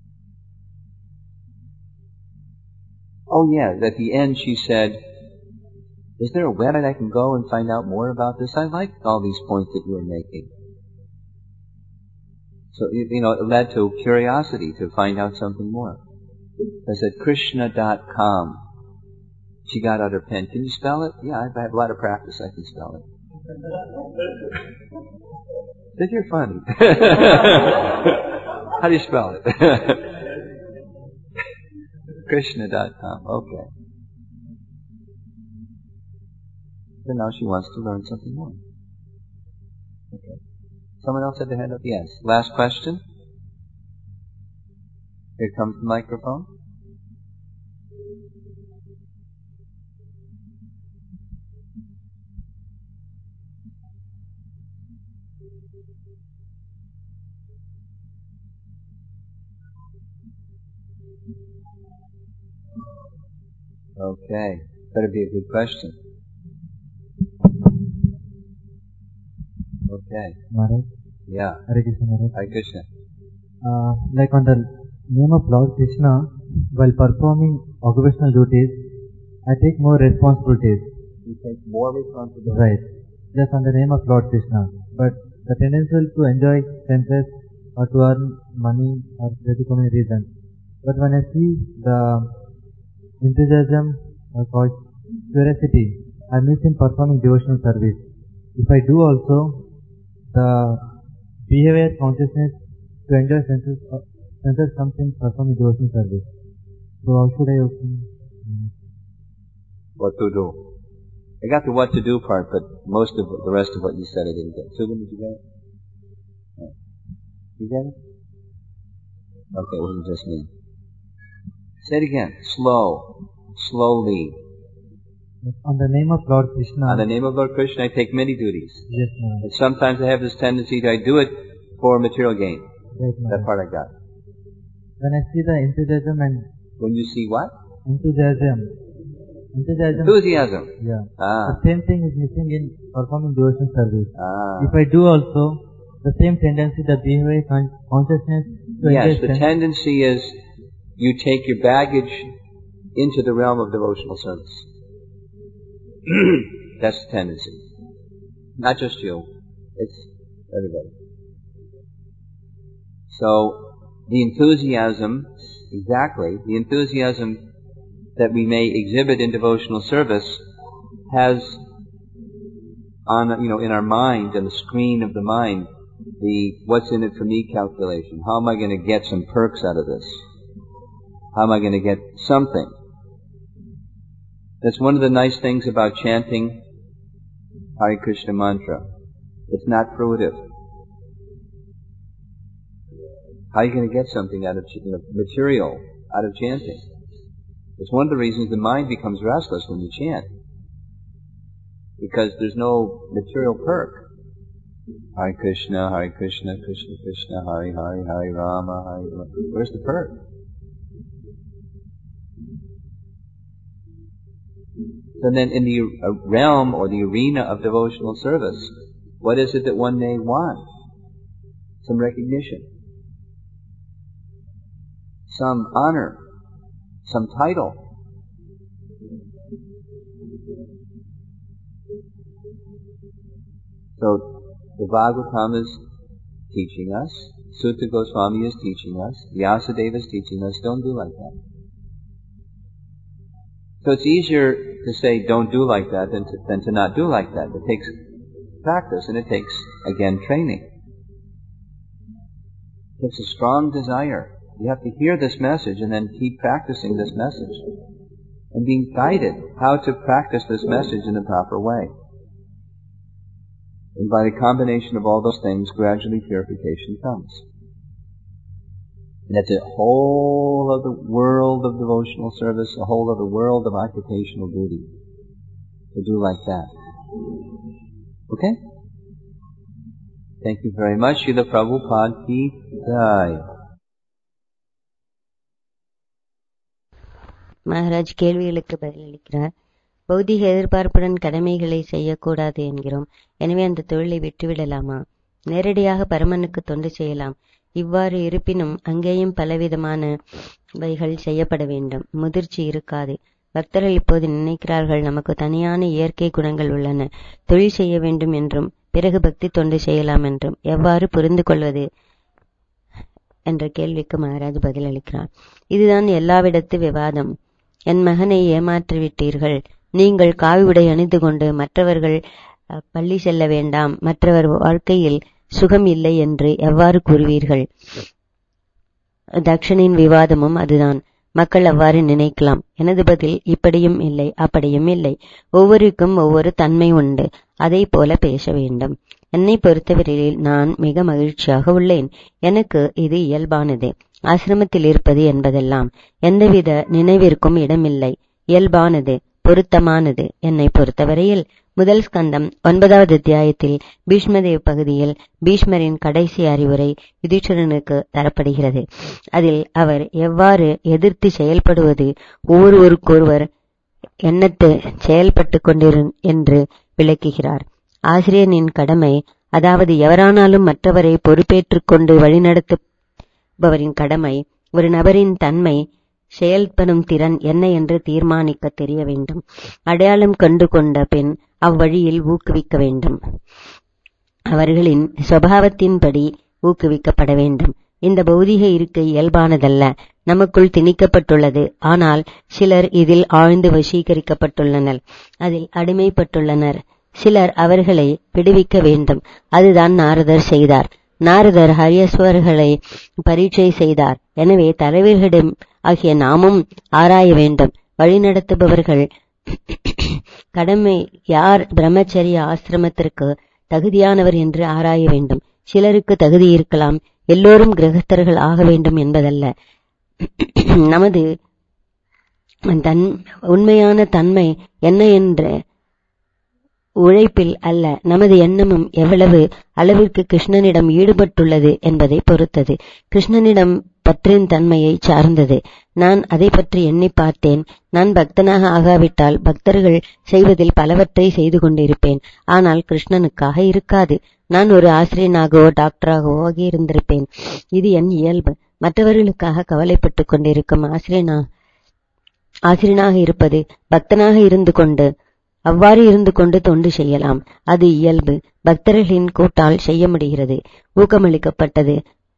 Oh yeah, at the end she said, is there a website I can go and find out more about this? I liked all these points that you were making. So, it led to curiosity to find out something more. I said, Krishna.com. She got out her pen. Can you spell it? Yeah, I have a lot of practice. I can spell it. Said, you're funny. How do you spell it? Krishna.com. Okay. So now she wants to learn something more. Okay. Someone else had their hand up? Yes. Last question? Here comes the microphone. Okay. Better be a good question. Okay. Maharaj? Yeah. Hare Krishna, Maharaj. Hare Krishna. Like on the name of Lord Krishna, while performing occupational duties, I take more responsibilities. You take more responsibilities? Right. Just on the name of Lord Krishna. But the tendency to enjoy senses or to earn money or due to many reasons. But when I see the enthusiasm or curiosity, I miss in performing devotional service. If I do also, the behavior consciousness to enjoy senses comes in performing devotional service. So how should I open? What to do? I got the what to do part, but most of the rest of what you said I didn't get. Subin, did you get it? No. You get it? Okay, it wasn't just me. Say it again. Slowly. On the name of Lord Krishna. On the name of Lord Krishna, I take many duties. Yes, ma'am. And sometimes I have this tendency I do it for material gain. Yes, ma'am. That part I got. When I see the enthusiasm and... When you see what? Enthusiasm Enthusiasm. Yeah. The same thing is missing in performing devotional service. If I do also, the same tendency, the behavior consciousness to Yes, engage the tendency is you take your baggage into the realm of devotional service. That's the tendency. Not just you. It's everybody. So, the enthusiasm, exactly, the enthusiasm that we may exhibit in devotional service has in our mind, on the screen of the mind, the what's in it for me calculation. How am I going to get some perks out of this? How am I going to get something? That's one of the nice things about chanting Hare Krishna mantra. It's not fruitive. How are you going to get something out of material out of chanting? It's one of the reasons the mind becomes restless when you chant. Because there's no material perk. Hare Krishna, Krishna Krishna, Hare Hare, Hare Rama, Hare Rama. Where's the perk? So then in the realm or the arena of devotional service, what is it that one may want? Some recognition. Some honor. Some title. So the Bhagavatam is teaching us, Sutta Goswami is teaching us, Vyasadeva is teaching us, don't do like that. So it's easier to say don't do like that than to not do like that. It takes practice and it takes, again, training. It takes a strong desire. You have to hear this message and then keep practicing this message. And being guided how to practice this message in the proper way. And by the combination of all those things, gradually purification comes. And that's a whole of the world of devotional service, a whole of the world of occupational duty. To do like that. Okay? Thank you very much. Srila Prabhupada ki jai. Maharaj கேள்விகளுக்கு பதிலளிக்கிறார். பௌதிக எதிர்பார்ப்புடன் கடமைகளை செய்யக்கூடாது என்கிறோம். எனவே அந்த தொழிலை விட்டுவிடலாமா? நேரடியாக பரமனுக்கு தொண்டு செய்யலாம். இவ்வாறு இருப்பினும் அங்கேயும் பலவிதமானவைகள் செய்யப்பட வேண்டும். முதிர்ச்சி இருக்காது. பக்தர்கள் இப்போது நினைக்கிறார்கள் நமக்கு தனியான இயற்கை குணங்கள் உள்ளன, தொழில் செய்ய வேண்டும் என்றும் பிறகு பக்தி தொண்டு செய்யலாம் என்றும். எவ்வாறு புரிந்து கொள்வது என்ற கேள்விக்கு மகாராஜ் பதிலளிக்கிறார். இதுதான் எல்லாவிடத்து விவாதம். என் மகனை ஏமாற்றிவிட்டீர்கள். நீங்கள் காவி உடை அணிந்து கொண்டு மற்றவர்கள் பள்ளி செல்ல வேண்டாம், மற்றவர் வாழ்க்கையில் சுகம் இல்லை என்று எவ்வாறு கூறுவீர்கள்? தக்ஷனின் விவாதமும் அதுதான். மக்கள் அவ்வாறு நினைக்கலாம். எனது பதில் இப்படியும் இல்லை அப்படியும் இல்லை. ஒவ்வொருக்கும் ஒவ்வொரு தன்மை உண்டு. அதை போல பேச வேண்டும். என்னை பொறுத்தவரையில் நான் மிக மகிழ்ச்சியாக உள்ளேன். எனக்கு இது இயல்பானது. ஆசிரமத்தில் இருப்பது என்பதெல்லாம் எந்தவித நினைவிற்கும் இடமில்லை. இயல்பானது, பொருத்தமானது. என்னை பொறுத்தவரையில் முதல் ஸ்கந்தம் 9வது அத்தியாயத்தில் பீஷ்மதேவ் பகுதியில் பீஷ்மரின் கடைசி அறிவுரை யுதிஷ்டிரனுக்கு தரப்படுகிறது. அதில் அவர் எவ்வாறு எதிர்த்து செயல்படுவது, ஒவ்வொருவருக்கொருவர் எண்ணத்து செயல்பட்டு கொண்டிரு என்று விளக்குகிறார். ஆசிரியனின் கடமை, அதாவது எவரானாலும் மற்றவரை பொறுப்பேற்றுக் கொண்டு வழிநடத்துபவரின் கடமை, ஒரு நபரின் தன்மை, செயல்படும் திறன் என்ன என்று தீர்மானிக்க தெரிய வேண்டும். அடையாளம் கண்டு கொண்ட பின் அவ்வழியில் ஊக்குவிக்க வேண்டும். அவர்களின் சுபாவத்தின்படி ஊக்குவிக்கப்பட வேண்டும். இந்த பௌதிக இருக்கை இயல்பானதல்ல, நமக்குள் திணிக்கப்பட்டுள்ளது. ஆனால் சிலர் இதில் ஆழ்ந்து வசீகரிக்கப்பட்டுள்ளனர், அதில் அடிமைப்பட்டுள்ளனர். சிலர் அவர்களை விடுவிக்க வேண்டும். அதுதான் நாரதர் செய்தார். நாரதர் ஹரியஸ்வர்களை பரீட்சை செய்தார். எனவே தலைவர்களிடம் ஆகிய நாமும் ஆராய வேண்டும். வழிநடத்துபவர்கள் கடமை யார் பிரம்மச்சரிய ஆசிரமத்திற்கு தகுதியானவர் என்று ஆராய வேண்டும். சிலருக்கு தகுதி இருக்கலாம். எல்லோரும் கிரகஸ்தர்கள் ஆக வேண்டும் என்பதல்ல. நமது உண்மையான தன்மை என்ன என்ற உழைப்பில் அல்ல, நமது எண்ணமும் எவ்வளவு அளவிற்கு கிருஷ்ணனிடம் ஈடுபட்டுள்ளது என்பதை பொறுத்தது. கிருஷ்ணனிடம் பற்றின் தன்மையை சார்ந்தது. நான் அதை பற்றி எண்ணி பார்த்தேன். நான் பக்தனாக ஆகாவிட்டால் பக்தர்கள் செய்வதில் பலவற்றை செய்து கொண்டிருப்பேன். ஆனால் கிருஷ்ணனுக்காக இருக்காது. நான் ஒரு ஆசிரியனாகவோ டாக்டராகவோ ஆகியிருந்திருப்பேன். இது என் இயல்பு. மற்றவர்களுக்காக கவலைப்பட்டுக் கொண்டிருக்கும் ஆசிரியனாக இருப்பது பக்தனாக இருந்து கொண்டு அவ்வாறு இருந்து கொண்டு தொண்டு செய்யலாம். அது இயல்பு. பக்தர்களின் கூட்டால் செய்ய முடிகிறது. ஊக்கமளிக்கப்பட்டது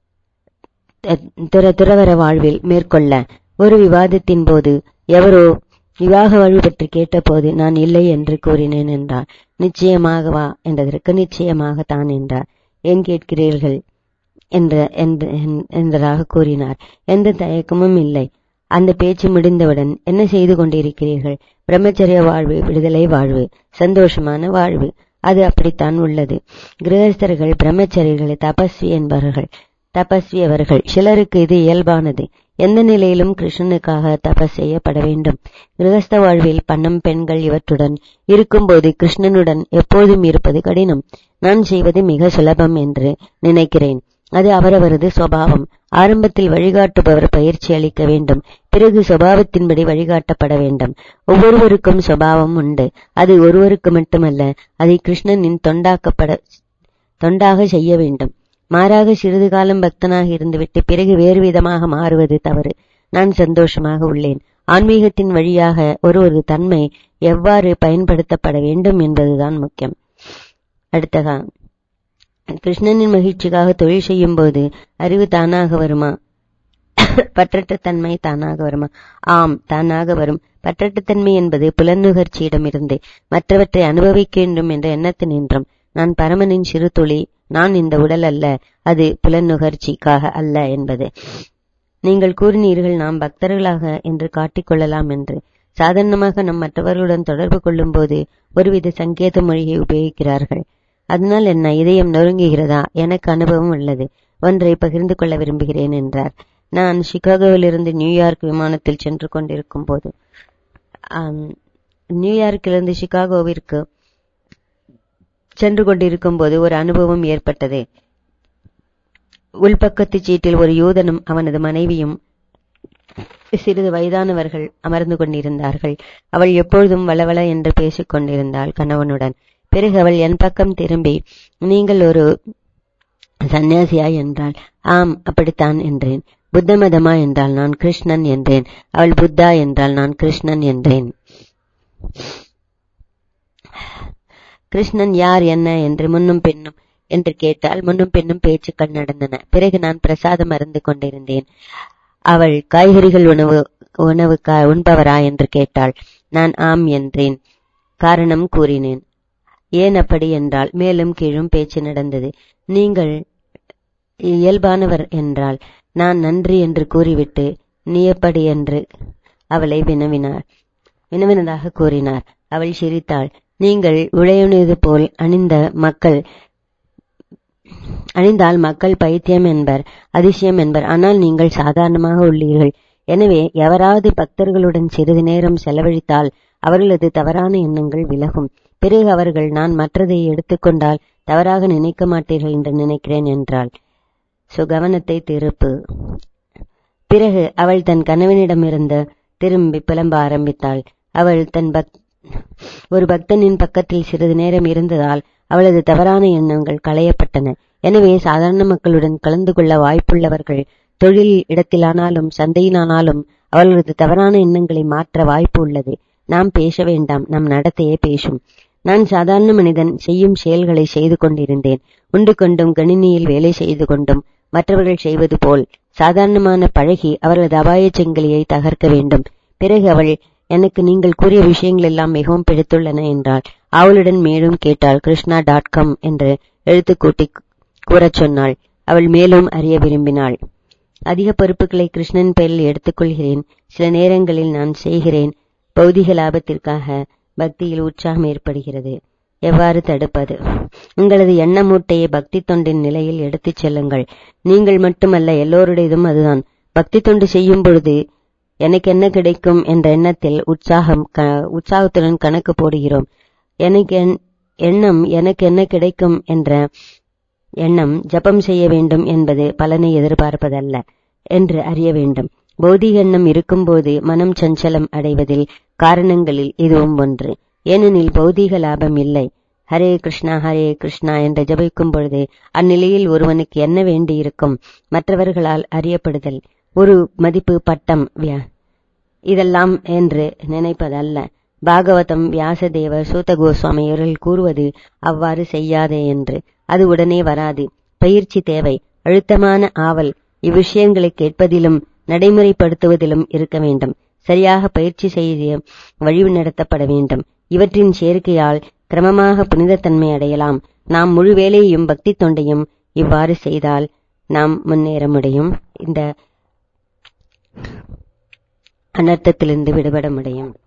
துறவர வாழ்வில் மேற்கொள்ள. ஒரு விவாதத்தின் போது எவரோ விவாக வாழ்வு பற்றி கேட்டபோது நான் இல்லை என்று கூறினேன் என்றார். நிச்சயமாகவா என்றதற்கு நிச்சயமாகத்தான் என்றார். ஏன் கேட்கிறீர்கள் என்றதாக கூறினார். எந்த தயக்கமும் இல்லை. அந்த பேச்சு முடிந்தவுடன் என்ன செய்து கொண்டிருக்கிறீர்கள்? பிரம்மச்சரிய வாழ்வு, விடுதலை வாழ்வு, சந்தோஷமான வாழ்வு. அது அப்படித்தான் உள்ளது. கிரகஸ்தர்கள் பிரம்மச்சரியர்களை தபஸ்வி அவர்கள். சிலருக்கு இது இயல்பானது. எந்த நிலையிலும் கிருஷ்ணனுக்காக தபஸ் செய்யப்பட வேண்டும். கிரகஸ்த வாழ்வில் பணம், பெண்கள் இவற்றுடன் இருக்கும்போது கிருஷ்ணனுடன் எப்போதும் இருப்பது கடினம். நான் செய்வது மிக சுலபம் என்று நினைக்கிறேன். அது அவரவரது சுபாவம். ஆரம்பத்தில் வழிகாட்டுபவர் பயிற்சி அளிக்க வேண்டும். பிறகு சுபாவத்தின்படி வழிகாட்டப்பட வேண்டும். ஒவ்வொருவருக்கும் சுபாவம் உண்டு. அது ஒருவருக்கு மட்டுமல்ல, அதை கிருஷ்ணனின் தொண்டாக செய்ய வேண்டும். மாறாக சிறிது காலம் பக்தனாக இருந்துவிட்டு பிறகு வேறு விதமாக மாறுவது தவறு. நான் சந்தோஷமாக உள்ளேன். ஆன்மீகத்தின் வழியாக ஒரு தன்மை எவ்வாறு பயன்படுத்தப்பட வேண்டும் என்பதுதான் முக்கியம். அடுத்ததா, கிருஷ்ணனின் மகிழ்ச்சிக்காக தொழில் செய்யும் போது அறிவு தானாக வருமா? பற்றற்ற தன்மை தானாக வருமா? ஆம், தானாக வரும். பற்றற்ற தன்மை என்பது புலனுகர்ச்சியிடமிருந்து மற்றவற்றை அனுபவிக்க வேண்டும் என்ற எண்ணத்தினின்றும். நான் பரமனின் சிறு துளி. நான் இந்த உடல் அல்ல. அது புலனுகர்ச்சிக்காக அல்ல என்பது. நீங்கள் கூறினீர்கள் நாம் பக்தர்களாக என்று காட்டிக்கொள்ளலாம் என்று. சாதாரணமாக நம் மற்றவர்களுடன் தொடர்பு கொள்ளும் போது ஒருவித சங்கேத மொழியை உபயோகிக்கிறார்கள். அதனால் என்ன? இதயம் நொறுங்குகிறதா? எனக்கு அனுபவம் உள்ளது. ஒன்றை பகிர்ந்து கொள்ள விரும்புகிறேன் என்றார். நான் சிகாகோவிலிருந்து நியூயார்க் விமானத்தில் சென்று கொண்டிருக்கும் போது, நியூயார்க்கிலிருந்து சிகாகோவிற்கு சென்று கொண்டிருக்கும் போது ஒரு அனுபவம் ஏற்பட்டது. உள்பக்கத்து சீட்டில் ஒரு யூதனும் அவனது மனைவியும் சிறிது வயதானவர்கள் அமர்ந்து கொண்டிருந்தார்கள். அவள் எப்பொழுதும் வளவள என்று பேசிக் கொண்டிருந்தாள் கணவனுடன். பிறகு அவள் என் பக்கம் திரும்பி, நீங்கள் ஒரு சன்னியாசியா என்றாள். ஆம், அப்படித்தான் என்றேன். புத்த மதமா என்றால் நான் கிருஷ்ணன் என்றேன். அவள் புத்தா என்றால் நான் கிருஷ்ணன் என்றேன். கிருஷ்ணன் யார், என்ன என்று முன்னும் பின்னும் என்று கேட்டால் முன்னும் பின்னும் பேச்சுக்கள் நடந்தன. பிறகு நான் பிரசாதம் அருந்து கொண்டிருந்தேன். அவள் காய்கறிகள் உணவு உண்பவரா என்று கேட்டாள். நான் ஆம் என்றேன். காரணம் கூறினேன். ஏன் அப்படி என்றால் மேலும் கீழும் பேச்சு நடந்தது. நீங்கள் இயல்பானவர் என்றால் நான் நன்றி என்று கூறிவிட்டு நீ எப்படி என்று அவளை வினவினதாக கூறினார். அவள் சிரித்தாள். நீங்கள் உழையுணியது போல் அணிந்தால் மக்கள் பைத்தியம் என்பர், அதிசயம் என்பர். ஆனால் நீங்கள் சாதாரணமாக உள்ளீர்கள். எனவே எவராவது பக்தர்களுடன் சிறிது நேரம் செலவழித்தால் அவர்களது தவறான எண்ணங்கள் விலகும். பிறகு அவர்கள் நான் மற்றதை எடுத்துக்கொண்டால் தவறாக நினைக்க மாட்டீர்கள் என்று நினைக்கிறேன் என்றாள். கவனத்தை திருப்பு. பிறகு அவள் தன் கணவனிடமிருந்து திரும்பி புலம்ப ஆரம்பித்தாள். அவள் ஒரு பக்தனின் பக்கத்தில் சிறிது நேரம் இருந்ததால் அவளது தவறான எண்ணங்கள் களையப்பட்டன. எனவே சாதாரண மக்களுடன் கலந்து கொள்ள வாய்ப்புள்ளவர்கள் தொழில் இடத்திலானாலும் சந்தையிலானாலும் அவர்களது தவறான எண்ணங்களை மாற்ற வாய்ப்பு உள்ளது. நாம் பேச வேண்டாம், நம் நடத்தையே பேசும். நான் சாதாரண மனிதன் செய்யும் செயல்களை செய்து கொண்டிருந்தேன். உண்டு கொண்டும் கணினியில் வேலை செய்து கொண்டும் மற்றவர்கள் செய்வது போல் சாதாரணமான பழகி அவர்களது அபாயச் சங்கிலியை தகர்க்க வேண்டும். பிறகு அவள், எனக்கு நீங்கள் கூறிய விஷயங்கள் எல்லாம் மிகவும் பிடித்துள்ளன என்றாள். அவளுடன் மேலும் கேட்டாள். Krishna.com என்று எழுத்துக்கூட்டி கூறச் சொன்னாள். அவள் மேலும் அறிய விரும்பினாள். அதிக பொறுப்புகளை கிருஷ்ணன் பெயரில் எடுத்துக்கொள்கிறேன். சில நேரங்களில் நான் செய்கிறேன். பௌதிக லாபத்திற்காக பக்தியில் உற்சாகம் ஏற்படுகிறது. எவ்வாறு தடுப்பது? உங்களது எண்ண மூட்டையை பக்தி தொண்டின் நிலையில் எடுத்துச் செல்லுங்கள். நீங்கள் மட்டுமல்ல, எல்லோருடையதும் அதுதான். பக்தி தொண்டு செய்யும் பொழுது எனக்கு என்ன கிடைக்கும் என்ற எண்ணத்தில் உற்சாகத்துடன் கணக்கு போடுகிறோம். எனக்கு என்ன கிடைக்கும் என்ற எண்ணம் ஜபம் செய்ய வேண்டும் என்பது பலனை எதிர்பார்ப்பதல்ல என்று அறிய வேண்டும். பௌதிக எண்ணம் இருக்கும்போது மனம் சஞ்சலம் அடைவதில் காரணங்களில் இதுவும் ஒன்று. ஏனெனில் பௌதிக லாபம் இல்லை. ஹரே கிருஷ்ணா என்று ஜபிக்கும் பொழுது அந்நிலையில் ஒருவனுக்கு என்ன வேண்டியிருக்கும்? மற்றவர்களால் அறியப்படுதல், ஒரு மதிப்பு, பட்டம், இதெல்லாம் என்று நினைப்பதல்ல. பாகவதம், வியாசதேவர், சூத கோஸ்வாமி இவர்கள் கூறுவது அவ்வாறு செய்யாதே என்று. அது உடனே வராது. பயிற்சி தேவை, அழுத்தமான ஆவல் இவ்விஷயங்களை கேட்பதிலும் நடைமுறைப்படுத்துவதிலும் இருக்க வேண்டும். சரியாக பயிற்சி செய்ய வழி நடத்தப்பட வேண்டும். இவற்றின் சேர்க்கையால் கிரமமாக புனிதத்தன்மை அடையலாம். நாம் முழு வேலையையும் பக்தி தொண்டையும் இவ்வாறு செய்தால் நாம் முன்னேற முடியும். இந்த அனர்த்தத்திலிருந்து விடுபட முடியும்.